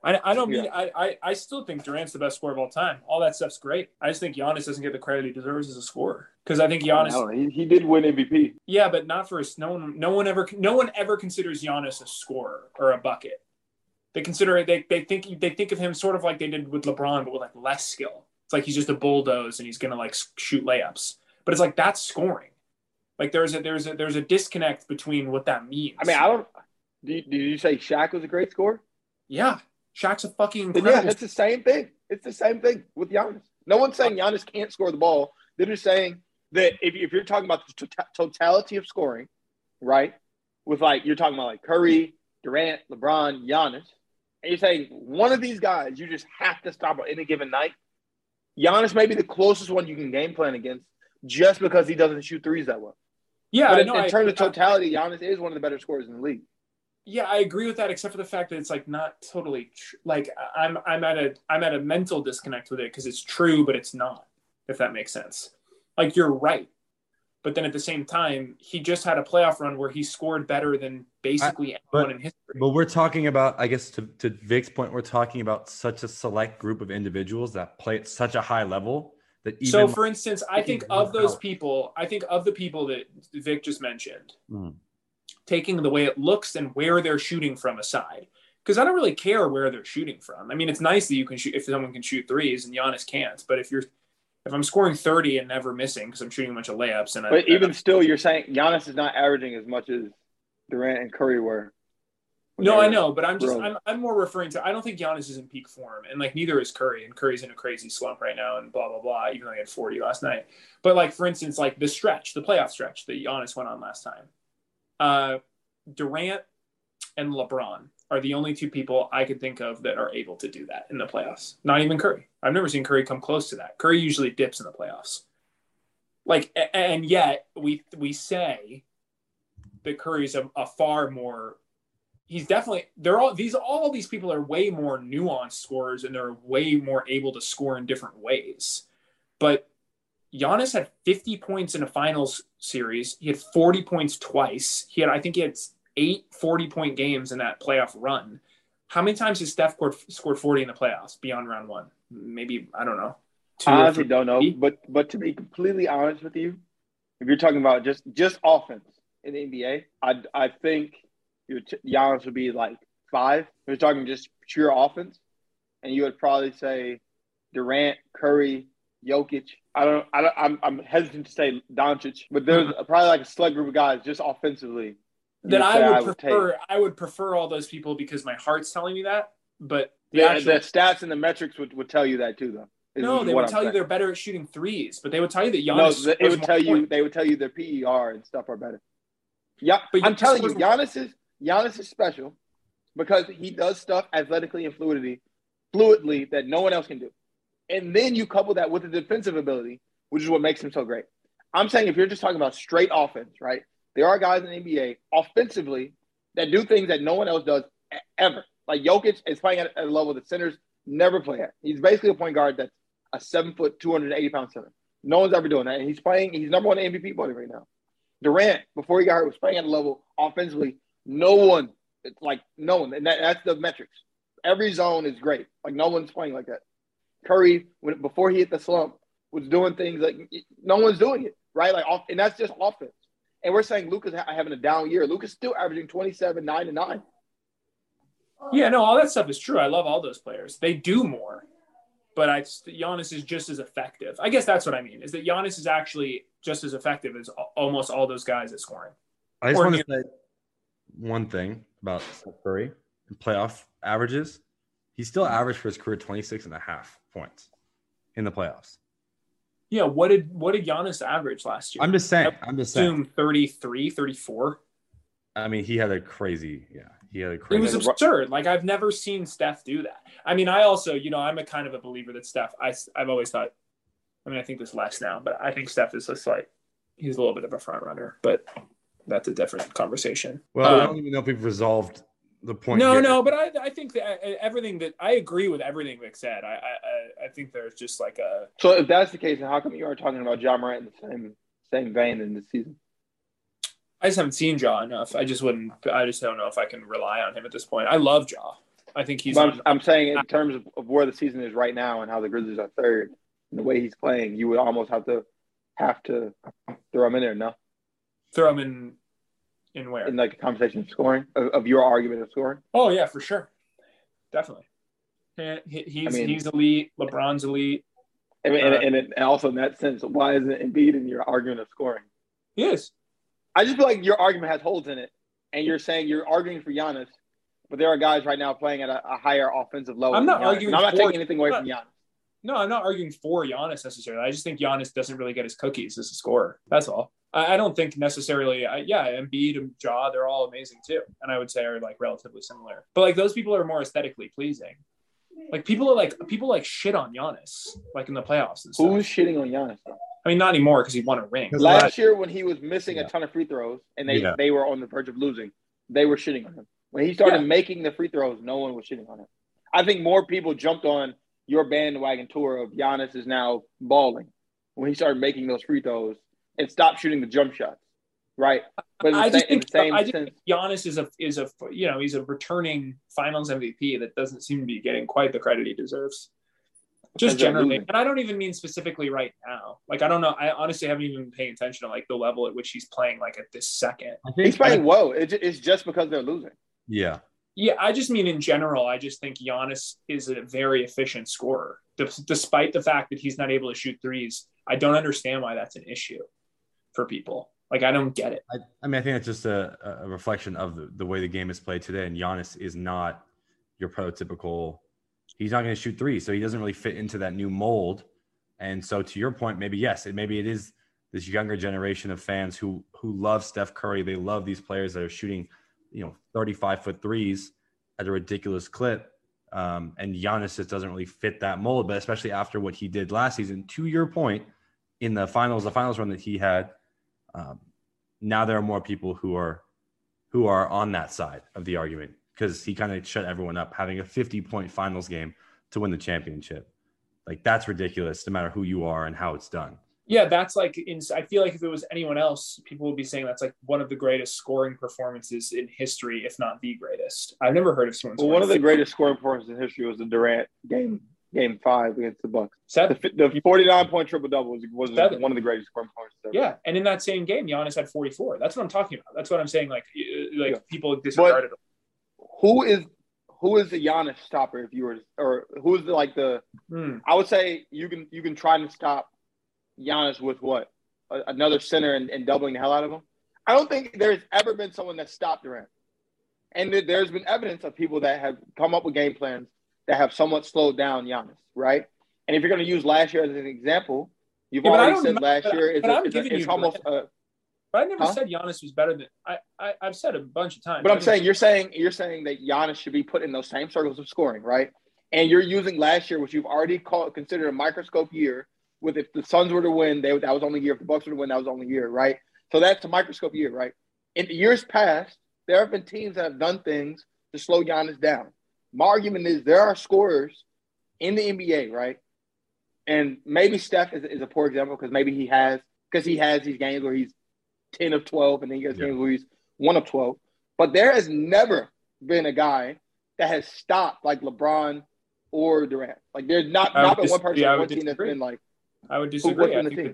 I still think Durant's the best scorer of all time. All that stuff's great. I just think Giannis doesn't get the credit he deserves as a scorer. Because I think Giannis he did win MVP. Yeah, but not for no one ever considers Giannis a scorer or a bucket. They consider it they think of him sort of like they did with LeBron, but with like less skill. It's like he's just a bulldoze and he's gonna like shoot layups. But it's like that's scoring. Like there's a disconnect between what that means. I mean, did you say Shaq was a great scorer? Yeah. Shaq's a fucking incredible. Yeah, it's the same thing. It's the same thing with Giannis. No one's saying Giannis can't score the ball. They're just saying that if you're talking about the totality of scoring, right, with like you're talking about like Curry, Durant, LeBron, Giannis, and you're saying one of these guys you just have to stop on any given night, Giannis may be the closest one you can game plan against just because he doesn't shoot threes that well. Yeah, but in terms of totality, Giannis is one of the better scorers in the league. Yeah, I agree with that, except for the fact that it's like not totally like I'm at a mental disconnect with it because it's true, but it's not. If that makes sense, like you're right, but then at the same time, he just had a playoff run where he scored better than basically anyone in history. But we're talking about, I guess, to Vic's point, we're talking about such a select group of individuals that play at such a high level that even. So, for instance, I think of those people. I think of the people that Vic just mentioned. Taking the way it looks and where they're shooting from aside. Because I don't really care where they're shooting from. I mean, it's nice that you can shoot if someone can shoot threes and Giannis can't. But if I'm scoring 30 and never missing because I'm shooting a bunch of layups still, you're saying Giannis is not averaging as much as Durant and Curry were. No, I know, but I'm more referring to I don't think Giannis is in peak form, and like neither is Curry, and Curry's in a crazy slump right now, and blah blah blah. Even though he had 40 last night, but like for instance, like the playoff stretch that Giannis went on last time. Durant and LeBron are the only two people I could think of that are able to do that in the playoffs. Not even Curry. I've never seen Curry come close to that. Curry usually dips in the playoffs. Like, and yet we say that Curry's a far more. He's definitely. All these people are way more nuanced scorers, and they're way more able to score in different ways. But Giannis had 50 points in a finals series. He had 40 points twice. I think he had 8 40-point games in that playoff run. How many times has Steph scored 40 in the playoffs beyond round one? Maybe, I don't know. I honestly don't know. But to be completely honest with you, if you're talking about just offense in the NBA, I think Giannis would be like 5. If you're talking just pure offense, and you would probably say Durant, Curry, Jokic. I'm hesitant to say Doncic, but there's probably like a select group of guys just offensively that I would prefer all those people because my heart's telling me that. But the stats and the metrics would tell you that too, though. No, they would tell you they're better at shooting threes, but they would tell you that Giannis. No, it would tell you. They would tell you their PER and stuff are better. Yeah, but I'm telling you, Giannis is special because he does stuff athletically and fluidly that no one else can do. And then you couple that with the defensive ability, which is what makes him so great. I'm saying if you're just talking about straight offense, right? There are guys in the NBA offensively that do things that no one else does ever. Like Jokic is playing at a level that centers never play at. He's basically a point guard that's a 7-foot, 280-pound center. No one's ever doing that. And he's number one MVP voting right now. Durant, before he got hurt, was playing at a level offensively. No one. And that's the metrics. Every zone is great. Like, no one's playing like that. Curry, before he hit the slump, was doing things like no one's doing it, right? And that's just offense. And we're saying Luka's having a down year. Luka's still averaging 27, 9 and 9. Yeah, no, all that stuff is true. I love all those players. They do more. But Giannis is just as effective. I guess that's what I mean, is that Giannis is actually just as effective as almost all those guys at scoring. I just want to say one thing about Steph Curry and playoff averages. He still averaged for his career 26.5 points in the playoffs. Yeah, what did Giannis average last year? I'm just saying. Assume 33, 34. I mean, he had a crazy. It was absurd. Like, I've never seen Steph do that. I mean, I also, I'm a kind of a believer that Steph, I've always thought, I think this less now, but I think Steph is just like, he's a little bit of a front runner, but that's a different conversation. Well, I don't even know if we've resolved the point. No, but I think that everything that I agree with everything Vic said. I think there's just like a. So if that's the case, then how come you are talking about Ja Morant in the same vein in this season? I just haven't seen Ja enough. I just don't know if I can rely on him at this point. I love Ja. I think he's. I'm saying in terms of where the season is right now and how the Grizzlies are third, and the way he's playing, you would almost have to throw him in there. No, throw him in where? In like a conversation of scoring of your argument of scoring. Oh yeah, for sure, definitely. He's elite. LeBron's elite. And also in that sense, why isn't Embiid in your argument of scoring? He is. I just feel like your argument has holes in it, and you're saying you're arguing for Giannis, but there are guys right now playing at a higher offensive level. I'm not arguing. I'm not taking anything away from Giannis. No, I'm not arguing for Giannis necessarily. I just think Giannis doesn't really get his cookies as a scorer. That's all. I don't think necessarily. Embiid and Ja, they're all amazing too, and I would say are like relatively similar. But like those people are more aesthetically pleasing. Like people like shit on Giannis like in the playoffs and stuff. Who's shitting on Giannis though? I mean, not anymore because he won a ring. Last year when he was missing a ton of free throws and they were on the verge of losing, they were shitting on him. When he started making the free throws, no one was shitting on him. I think more people jumped on your bandwagon tour of Giannis is now balling when he started making those free throws and stopped shooting the jump shots, right? But I just think Giannis is a he's a returning Finals MVP that doesn't seem to be getting quite the credit he deserves. Just generally, and I don't even mean specifically right now. Like, I don't know. I honestly haven't even been paying attention to like the level at which he's playing. Like at this second, I think he's playing well. It's just because they're losing. Yeah. I just mean in general. I just think Giannis is a very efficient scorer, despite the fact that he's not able to shoot threes. I don't understand why that's an issue for people. Like, I don't get it. I mean, I think it's just a reflection of the way the game is played today. And Giannis is not your prototypical. He's not going to shoot threes, so he doesn't really fit into that new mold. And so, to your point, maybe it is this younger generation of fans who love Steph Curry. They love these players that are shooting, 35-foot threes at a ridiculous clip. And Giannis just doesn't really fit that mold. But especially after what he did last season, to your point, in the finals run that he had, now there are more people who are on that side of the argument. Because he kind of shut everyone up, having a 50-point finals game to win the championship. Like, that's ridiculous, no matter who you are and how it's done. Yeah, that's like I feel like if it was anyone else, people would be saying that's like one of the greatest scoring performances in history, if not the greatest. I've never heard of someone. Well, one of the greatest scoring performances in history was the Durant game 5 against the Bucks. The 49-point triple double was one of the greatest scoring performances ever. Yeah, and in that same game, Giannis had 44. That's what I'm talking about. That's what I'm saying. Like people disregarded him. Who is the Giannis stopper? If you were, or who's I would say you can try to stop Giannis with what? Another center and doubling the hell out of him? I don't think there's ever been someone that stopped Durant. And there's been evidence of people that have come up with game plans that have somewhat slowed down Giannis, right? And if you're going to use last year as an example, you've already said last year it's almost but I never said Giannis was better than I've said a bunch of times. But I'm saying you're saying that Giannis should be put in those same circles of scoring, right? And you're using last year, which you've already considered a microscope year. With if the Suns were to win, that was only a year. If the Bucks were to win, that was only a year, right? So that's a microscope year, right? In years past, there have been teams that have done things to slow Giannis down. My argument is there are scorers in the NBA, right? And maybe Steph is a poor example because he has these games where he's 10 of 12 and then he has games where he's 1 of 12. But there has never been a guy that has stopped like LeBron or Durant. Like there's not been one person on one team that's been like. I would disagree.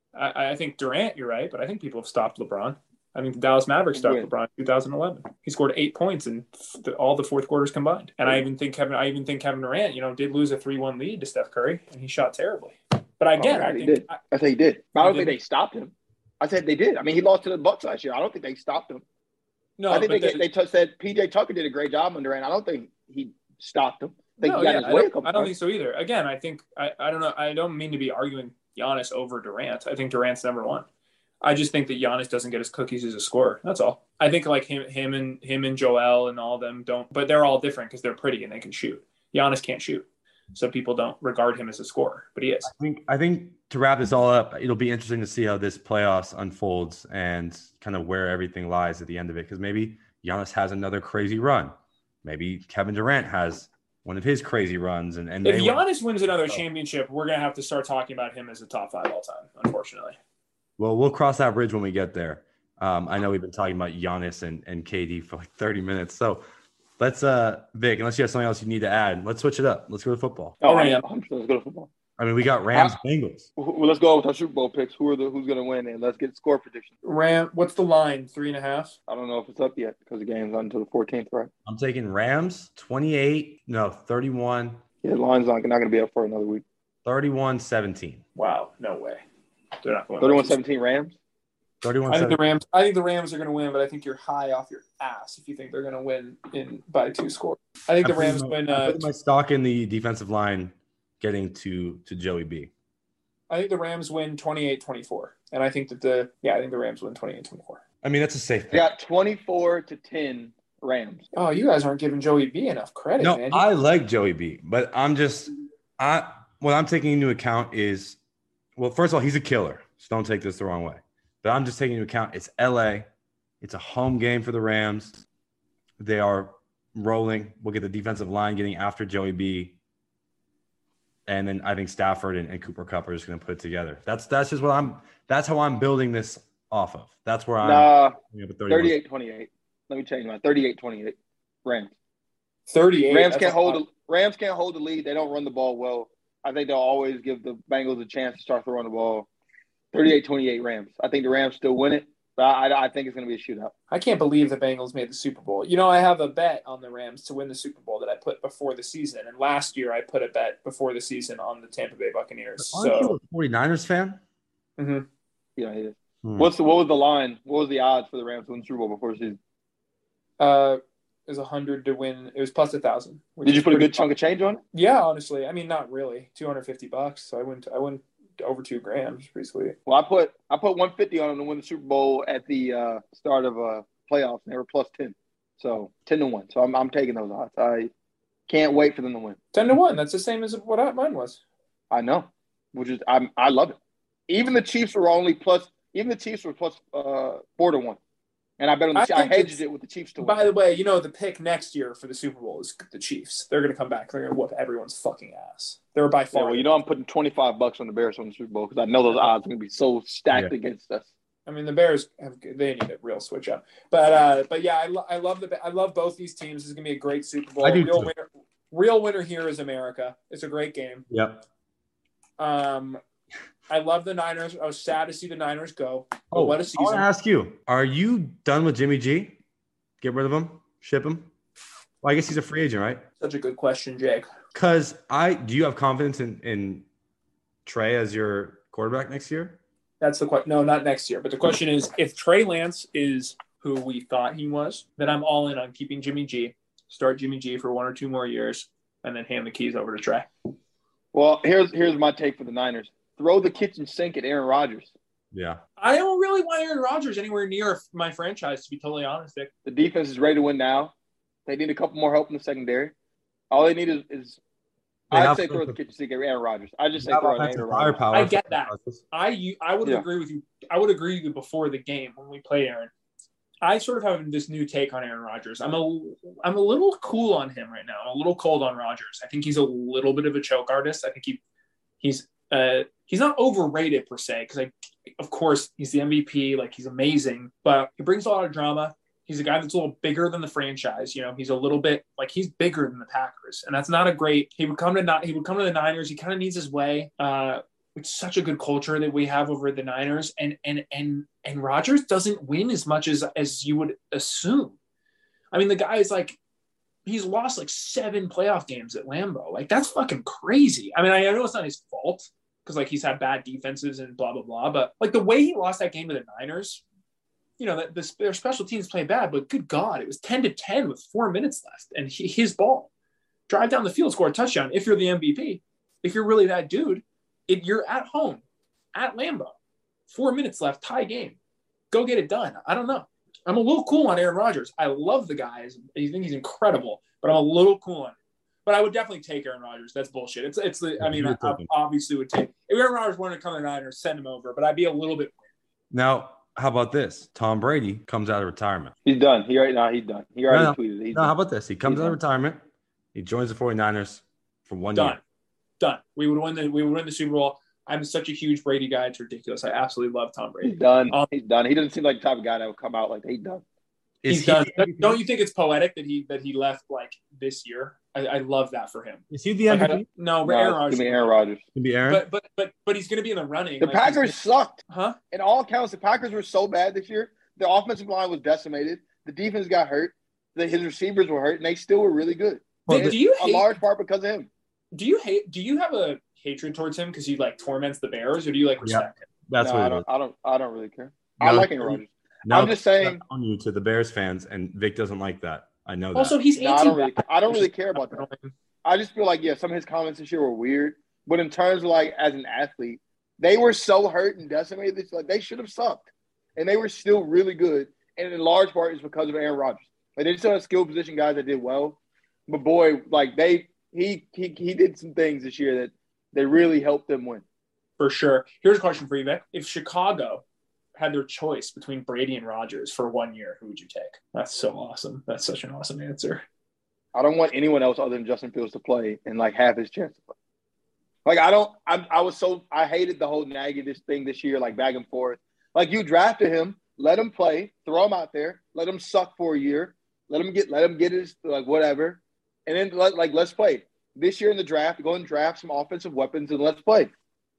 I think Durant, you're right, but I think people have stopped LeBron. I think the Dallas Mavericks stopped LeBron in 2011. He scored 8 points in all the fourth quarters combined. And I even think Kevin Durant, did lose a 3-1 lead to Steph Curry, and he shot terribly. But again, I think he did. I don't think they stopped him. I said they did. I mean, he lost to the Bucks last year. I don't think they stopped him. No, I think they said PJ Tucker did a great job on Durant. I don't think he stopped him. I don't think so either. Again, I think I don't know. I don't mean to be arguing Giannis over Durant. I think Durant's number one. I just think that Giannis doesn't get his cookies as a scorer. That's all. I think like him and Joel and all of them don't, but they're all different because they're pretty and they can shoot. Giannis can't shoot, so people don't regard him as a scorer, but he is. I think to wrap this all up, it'll be interesting to see how this playoffs unfolds and kind of where everything lies at the end of it. Because maybe Giannis has another crazy run. Maybe Kevin Durant has one of his crazy runs. And if Giannis wins another championship, we're going to have to start talking about him as a top 5 all time, unfortunately. Well, we'll cross that bridge when we get there. I know we've been talking about Giannis and KD for like 30 minutes. So let's, Vic, unless you have something else you need to add, let's switch it up. Let's go to football. Oh, yeah. Let's go to football. I mean, we got Rams Bengals. Well, let's go with our Super Bowl picks. Who's going to win? And let's get score predictions. What's the line? 3.5? I don't know if it's up yet because the game's on until the 14th, right? I'm taking Rams 31. Yeah, the line's not going to be up for another week. 31-17. Wow, no way. They're not going 31-17 Rams. 31-17. I think the Rams are going to win, but I think you're high off your ass if you think they're going to win by 2 scores. I think the Rams win. I put my stock in the defensive line getting to Joey B. I think the Rams win 28-24, and I think that the Rams win 28-24. I mean, that's a safe pick. They got 24-10 Rams. Oh, you guys aren't giving Joey B enough credit, no, man. I like Joey B, but what I'm taking into account is, well, first of all, he's a killer, so don't take this the wrong way. But I'm just taking into account it's LA. It's a home game for the Rams. They are rolling. We'll get the defensive line getting after Joey B. And then I think Stafford and Cooper Kupp are just going to put it together. That's just that's how I'm building this off of. That's where I'm 38-28. Let me change mine. 38-28. Rams. 38. Rams can't hold the lead. They don't run the ball well. I think they'll always give the Bengals a chance to start throwing the ball. 38-28 Rams. I think the Rams still win it, but I think it's going to be a shootout. I can't believe the Bengals made the Super Bowl. I have a bet on the Rams to win the Super Bowl that I put before the season. And last year I put a bet before the season on the Tampa Bay Buccaneers. Aren't you a 49ers fan? Mm-hmm. Yeah, he is. What was the line? What was the odds for the Rams to win the Super Bowl before the season? It was 100 to win. It was plus 1,000. Did you put a good chunk of change on it? Yeah, honestly. I mean, not really. $250. So I went over $2,000. It's pretty sweet. Well, I put 150 on them to win the Super Bowl at the start of playoffs, and they were plus 10. So 10-1. So I'm taking those odds. I can't wait for them to win. 10-1. That's the same as what mine was. I know, I love it. Even the Chiefs were plus 4-1. And I bet on the I hedged it with the Chiefs to win. By the way, the pick next year for the Super Bowl is the Chiefs. They're going to come back. They're going to whoop everyone's fucking ass. They're by far. Yeah, well, I'm putting $25 on the Bears on the Super Bowl because I know those odds are going to be so stacked against us. I mean, the Bears they need a real switch up. But yeah, I love both these teams. This is going to be a great Super Bowl. I do too. Real winner here is America. It's a great game. Yep. I love the Niners. I was sad to see the Niners go. Oh, what a season. I want to ask you, are you done with Jimmy G? Get rid of him? Ship him? Well, I guess he's a free agent, right? Such a good question, Jake. Because do you have confidence in Trey as your quarterback next year? That's the question. No, not next year. But the question is, if Trey Lance is who we thought he was, then I'm all in on keeping Jimmy G. Start Jimmy G for 1 or 2 more years, and then hand the keys over to Trey. Well, here's my take for the Niners. Throw the kitchen sink at Aaron Rodgers. Yeah. I don't really want Aaron Rodgers anywhere near my franchise, to be totally honest, Vic. The defense is ready to win now. They need a couple more help in the secondary. All they need is I'd say throw the kitchen sink at Aaron Rodgers. I just say throw it at Aaron Rodgers. I get that. I would agree with you. I would agree with you before the game when we play Aaron. I sort of have this new take on Aaron Rodgers. I'm a little cool on him right now. I'm a little cold on Rodgers. I think he's a little bit of a choke artist. I think he's not overrated per se because of course he's the MVP. Like he's amazing, but he brings a lot of drama. He's a guy that's a little bigger than the franchise. He's a little bit like he's bigger than the Packers, and that's not a great. He would come to the Niners. He kind of needs his way. It's such a good culture that we have over the Niners, and Rodgers doesn't win as much as you would assume. I mean, the guy is like he's lost like 7 playoff games at Lambeau. Like that's fucking crazy. I mean, I know it's not his fault because like he's had bad defenses and blah blah blah, but like the way he lost that game to the Niners, their special teams play bad, but good God, it was 10-10 with 4 minutes left, and his ball drive down the field, score a touchdown. If you're the MVP, if you're really that dude. You're at home, at Lambeau, 4 minutes left, tie game. Go get it done. I don't know. I'm a little cool on Aaron Rodgers. I love the guy. I think he's incredible, but I'm a little cool on him. But I would definitely take Aaron Rodgers. That's bullshit. I obviously would take – if Aaron Rodgers wanted to come to the Niners, send him over, but I'd be a little bit weird. Now, how about this? Tom Brady comes out of retirement. He's done. He's done. He already tweeted. How about this? He comes out of retirement. He joins the 49ers for 1 year. Done. We would win the Super Bowl. I'm such a huge Brady guy. It's ridiculous. I absolutely love Tom Brady. He's done. He's done. He doesn't seem like the type of guy that would come out like he's done. He's done. Don't you think it's poetic that he left like this year? I love that for him. Is he the MVP? No, Aaron Rodgers. Give me Aaron Rodgers. Give me Aaron. But he's going to be in the running. The Packers sucked. Huh? In all accounts, the Packers were so bad this year. The offensive line was decimated. The defense got hurt. His receivers were hurt, and they still were really good. Do you hate, a large part because of him? Do you have a hatred towards him because he like torments the Bears, or do you like respect him? That's what I don't really care. I like Aaron Rodgers. I'm just saying on you to the Bears fans, and Vic doesn't like that. I know that. Also, he's 18. I don't really care about that. I just feel like some of his comments this year were weird, but in terms of like as an athlete, they were so hurt and decimated. This like they should have sucked, and they were still really good. And in large part, it's because of Aaron Rodgers. Like they still have skill position guys that did well, but boy, like he did some things this year that they really helped them win. For sure. Here's a question for you, Vic. If Chicago had their choice between Brady and Rodgers for 1 year, who would you take? That's so awesome. That's such an awesome answer. I don't want anyone else other than Justin Fields to play and like have his chance to play. Like I hated the whole nagging this thing this year, like back and forth. Like you drafted him, let him play, throw him out there, let him suck for a year, let him get his like whatever, and then let's play. This year in the draft, go and draft some offensive weapons and let's play.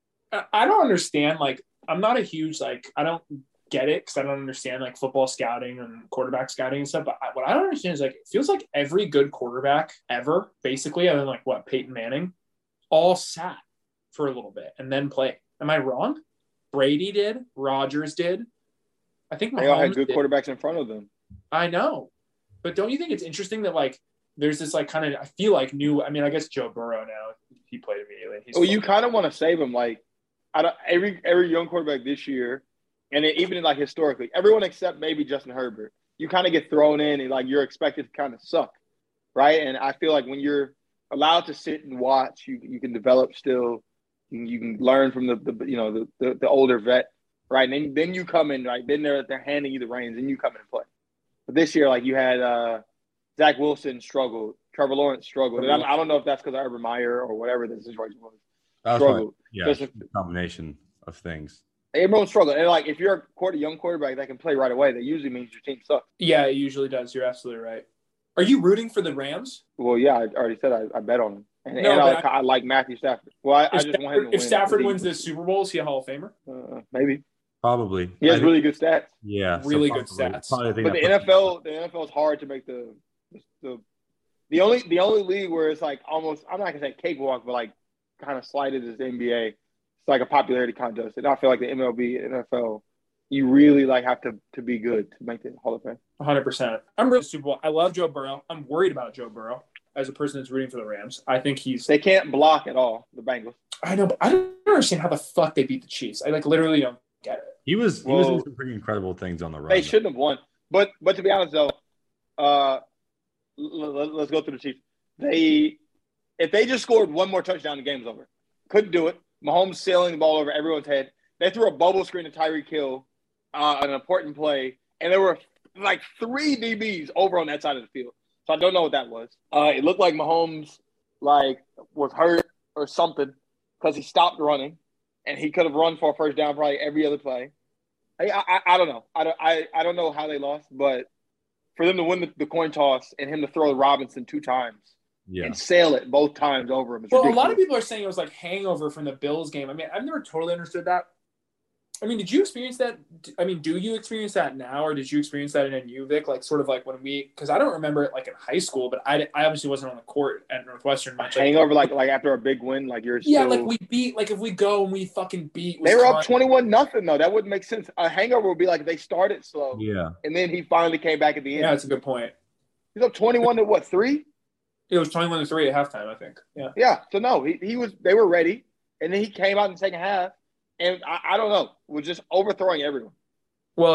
I don't understand. Like, I'm not a huge, like, I don't get it because I don't understand, like, football scouting and quarterback scouting and stuff. But what I don't understand is, like, it feels like every good quarterback ever, basically, other than, like, Peyton Manning, all sat for a little bit and then played. Am I wrong? Brady did. Rodgers did. I think they all had good quarterbacks in front of them. I know. But don't you think it's interesting that, like, there's this like kind of I feel like new. I mean, I guess Joe Burrow now he played immediately. You kind of want to save him. Like, every young quarterback this year, and even like historically, everyone except maybe Justin Herbert, you kind of get thrown in and like you're expected to kind of suck, right? And I feel like when you're allowed to sit and watch, you can develop still. You can learn from the older vet, right? And then you come in, right? Then they're handing you the reins, and you come in and play. But this year, like you had Zach Wilson struggled, Trevor Lawrence struggled. And I don't know if that's because of Urban Meyer or whatever the situation was. Struggled. Probably, a combination of things. Everyone struggled. And like if you're a young quarterback that can play right away, that usually means your team sucks. Yeah, it usually does. You're absolutely right. Are you rooting for the Rams? Well, yeah, I already said I bet on him. And I like Matthew Stafford. Well, I just want him to win. If Stafford wins this Super Bowl, is he a Hall of Famer? Maybe. Probably. He has really good stats. Yeah. Really good stats. But the NFL is hard to make the only league where it's like almost, I'm not going to say cakewalk, but like kind of slighted is the NBA. It's like a popularity contest. And I feel like the MLB, NFL, you really like have to be good to make the Hall of Fame. 100%. I'm really Super Bowl. I love Joe Burrow. I'm worried about Joe Burrow as a person that's rooting for the Rams. I think they can't block at all, the Bengals. I know, but I don't understand how the fuck they beat the Chiefs. I like literally don't get it. He was doing some pretty incredible things on the run. They shouldn't have won. But to be honest though, let's go through the Chiefs. If they just scored one more touchdown, the game's over. Couldn't do it. Mahomes sailing the ball over everyone's head. They threw a bubble screen to Tyreek Hill, an important play, and there were like 3 DBs over on that side of the field. So I don't know what that was. It looked like Mahomes was hurt or something because he stopped running, and he could have run for a first down probably every other play. I don't know. I don't know how they lost, but for them to win the coin toss and him to throw Robinson 2 times and sail it both times over him. Well, a lot of people are saying it was like hangover from the Bills game. I mean, I've never totally understood that. I mean, did you experience that? I mean, do you experience that now, or did you experience that in NU, Vic? Like, sort of like when because I don't remember it like in high school, but I obviously wasn't on the court at Northwestern much. Hangover, like after a big win, like you're still... like we beat, like if we go and we fucking beat. They were up 21-0 though. That wouldn't make sense. A hangover would be like they started slow, and then he finally came back at the end. Yeah, that's a good point. He's up 21 to what, 3? It was 21-3 at halftime, I think. Yeah. Yeah. So no, he was. They were ready, and then he came out in the second half. And I don't know. We're just overthrowing everyone. Well,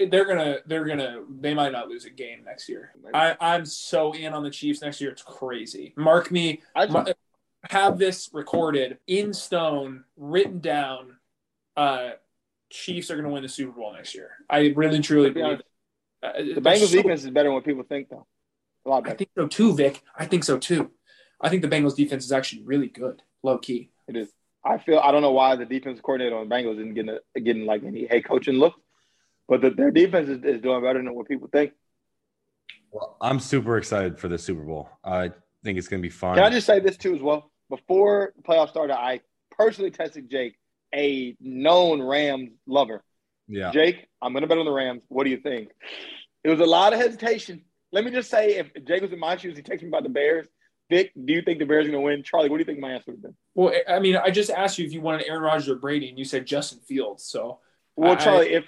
they might not lose a game next year. I'm so in on the Chiefs next year. It's crazy. Mark me. Have this recorded in stone, written down. Chiefs are going to win the Super Bowl next year. I really, truly believe it. The Bengals defense is better than what people think, though. A lot better. I think so too, Vic. I think so too. I think the Bengals defense is actually really good, low key. It is. I don't know why the defensive coordinator on the Bengals isn't getting like any head coaching look, but their defense is doing better than what people think. Well, I'm super excited for the Super Bowl. I think it's going to be fun. Can I just say this too as well? Before the playoffs started, I personally tested Jake, a known Rams lover. Yeah. Jake, I'm going to bet on the Rams. What do you think? It was a lot of hesitation. Let me just say, if Jake was in my shoes, he texted me about the Bears. Vic, do you think the Bears are going to win? Charlie, what do you think my answer would have been? Well, I mean, I just asked you if you wanted Aaron Rodgers or Brady, and you said Justin Fields. So, well, Charlie,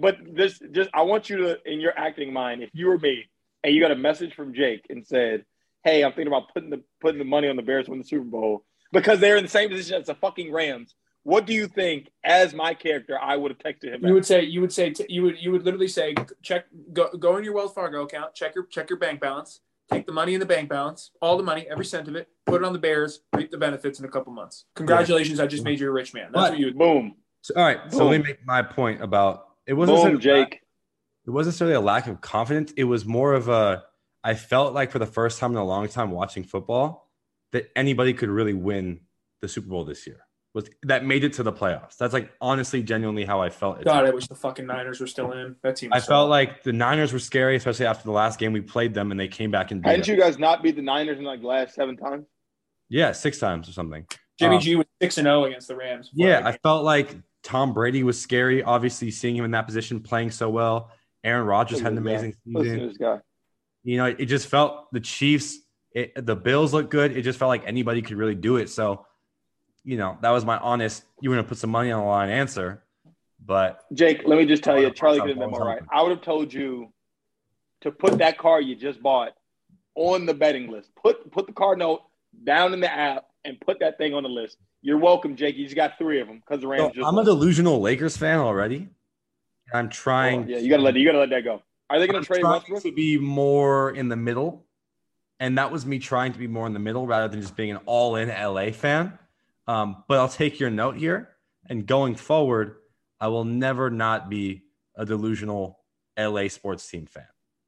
I want you to, in your acting mind, if you were me and you got a message from Jake and said, "Hey, I'm thinking about putting the money on the Bears to win the Super Bowl because they're in the same position as the fucking Rams," what do you think, as my character, I would have texted him? You would literally say, go in your Wells Fargo account, check your bank balance. Take the money in the bank balance, all the money, every cent of it, put it on the Bears, reap the benefits in a couple months. Congratulations, I just made you a rich man. That's what you would boom. So, all right, so let me make my point about it. Wasn't Jake? It wasn't necessarily a lack of confidence. It was more of I felt like for the first time in a long time watching football that anybody could really win the Super Bowl this year. That made it to the playoffs. That's like honestly, genuinely how I felt. God, I wish the fucking Niners were still in. That team. I felt like the Niners were scary, especially after the last game we played them and they came back and beat Hadn't you guys not beat the Niners in like the last 7 times? Yeah, 6 times or something. Jimmy G was 6-0 against the Rams. Yeah, I felt like Tom Brady was scary. Obviously, seeing him in that position playing so well. Aaron Rodgers had an amazing season. Listen to this guy. You know, it just felt the Chiefs, the Bills looked good. It just felt like anybody could really do it. So, you know, that was my honest, you were going to put some money on the line answer. But Jake, let me just tell you, Charlie could have been more right. I would have told you to put that car you just bought on the betting list. Put the car note down in the app and put that thing on the list. You're welcome, Jake. You just got 3 of them because the Rams. I'm a delusional Lakers fan already. I'm trying. Yeah, you gotta let that go. Are they going to trade Westbrook? To be more in the middle, and that was me trying to be more in the middle rather than just being an all-in LA fan. But I'll take your note here, and going forward, I will never not be a delusional LA sports team fan.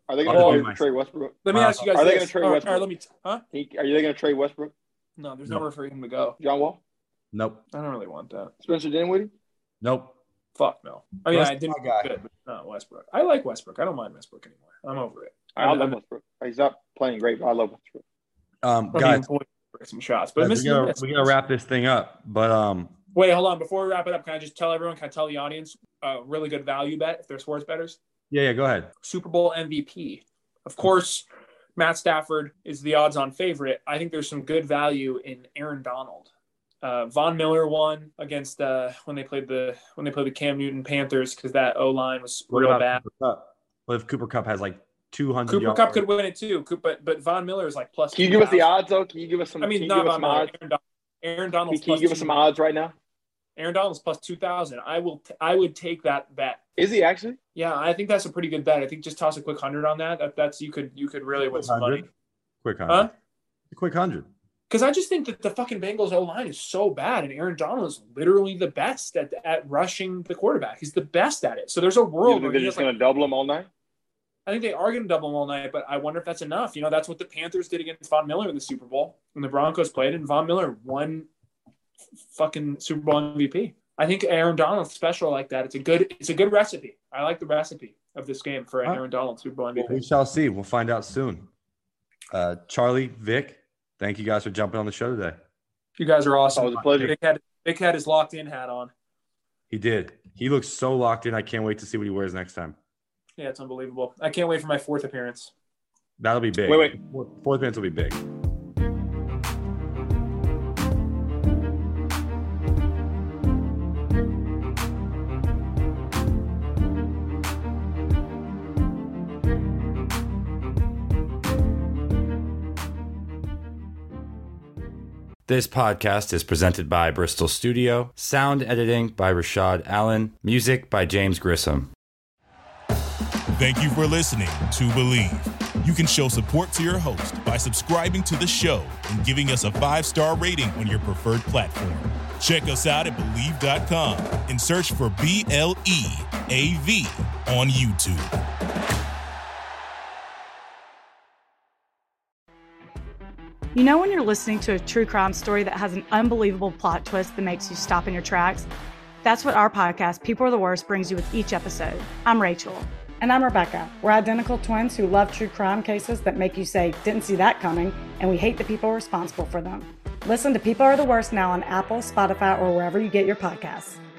Are they going to trade Oh, Westbrook? Let me ask you guys Are they this. gonna trade All right, Westbrook? let me. Huh? Are they going to trade Westbrook? No, there's No. nowhere for him to go. John Wall? Nope. I don't really want that. Spencer Dinwiddie? Nope. Fuck no. I mean, Russ I didn't my guy. good, but not Westbrook. I like Westbrook. I don't mind Westbrook anymore. I'm over it. I love Westbrook. He's not playing great, but I love Westbrook. Guys, boy, some shots, but we gotta wrap this thing up. But Wait, hold on. Before we wrap it up, can I just tell everyone? Can I tell the audience a really good value bet if they're sports bettors? yeah, go ahead. Super Bowl MVP. Of course, Matt Stafford is the odds-on favorite. I think there's some good value in Aaron Donald. Von Miller won against when they played the Cam Newton Panthers because that O-line was real bad. What if Cooper Kupp has like 200 Cooper yards? Kupp could win it too, but Von Miller is like plus. Can you give us the 2,000. odds, though? Can you give us some? I mean, can you not give us Von some Miller. odds? Aaron Donald's Can you give us some odds right now? Aaron Donald's plus 2,000. I would take that bet. Is he actually? Yeah, I think that's a pretty good bet. I think just toss a quick 100 on that. That's you could really win some money. Quick 100. Huh? A quick 100. Because I just think that the fucking Bengals O-line is so bad, and Aaron Donald is literally the best at rushing the quarterback. He's the best at it. So there's a You world think where they're he just has, going to double him all night? I think they are going to double him all night, but I wonder if that's enough. You know, that's what the Panthers did against Von Miller in the Super Bowl when the Broncos played, and Von Miller won fucking Super Bowl MVP. I think Aaron Donald's special like that. It's a good recipe. I like the recipe of this game for Aaron Donald Super Bowl MVP. We shall see. We'll find out soon. Charlie, Vic, thank you guys for jumping on the show today. You guys are awesome. Oh, it was a pleasure. Vic had his locked-in hat on. He did. He looks so locked in. I can't wait to see what he wears next time. Yeah, it's unbelievable. I can't wait for my 4th appearance. That'll be big. Wait. Fourth appearance will be big. This podcast is presented by Bristol Studio. Sound editing by Rashad Allen. Music by James Grissom. Thank you for listening to Believe. You can show support to your host by subscribing to the show and giving us a 5-star rating on your preferred platform. Check us out at Believe.com and search for BLEAV on YouTube. You know when you're listening to a true crime story that has an unbelievable plot twist that makes you stop in your tracks? That's what our podcast, People Are the Worst, brings you with each episode. I'm Rachel. And I'm Rebecca. We're identical twins who love true crime cases that make you say, didn't see that coming, and we hate the people responsible for them. Listen to People Are the Worst now on Apple, Spotify, or wherever you get your podcasts.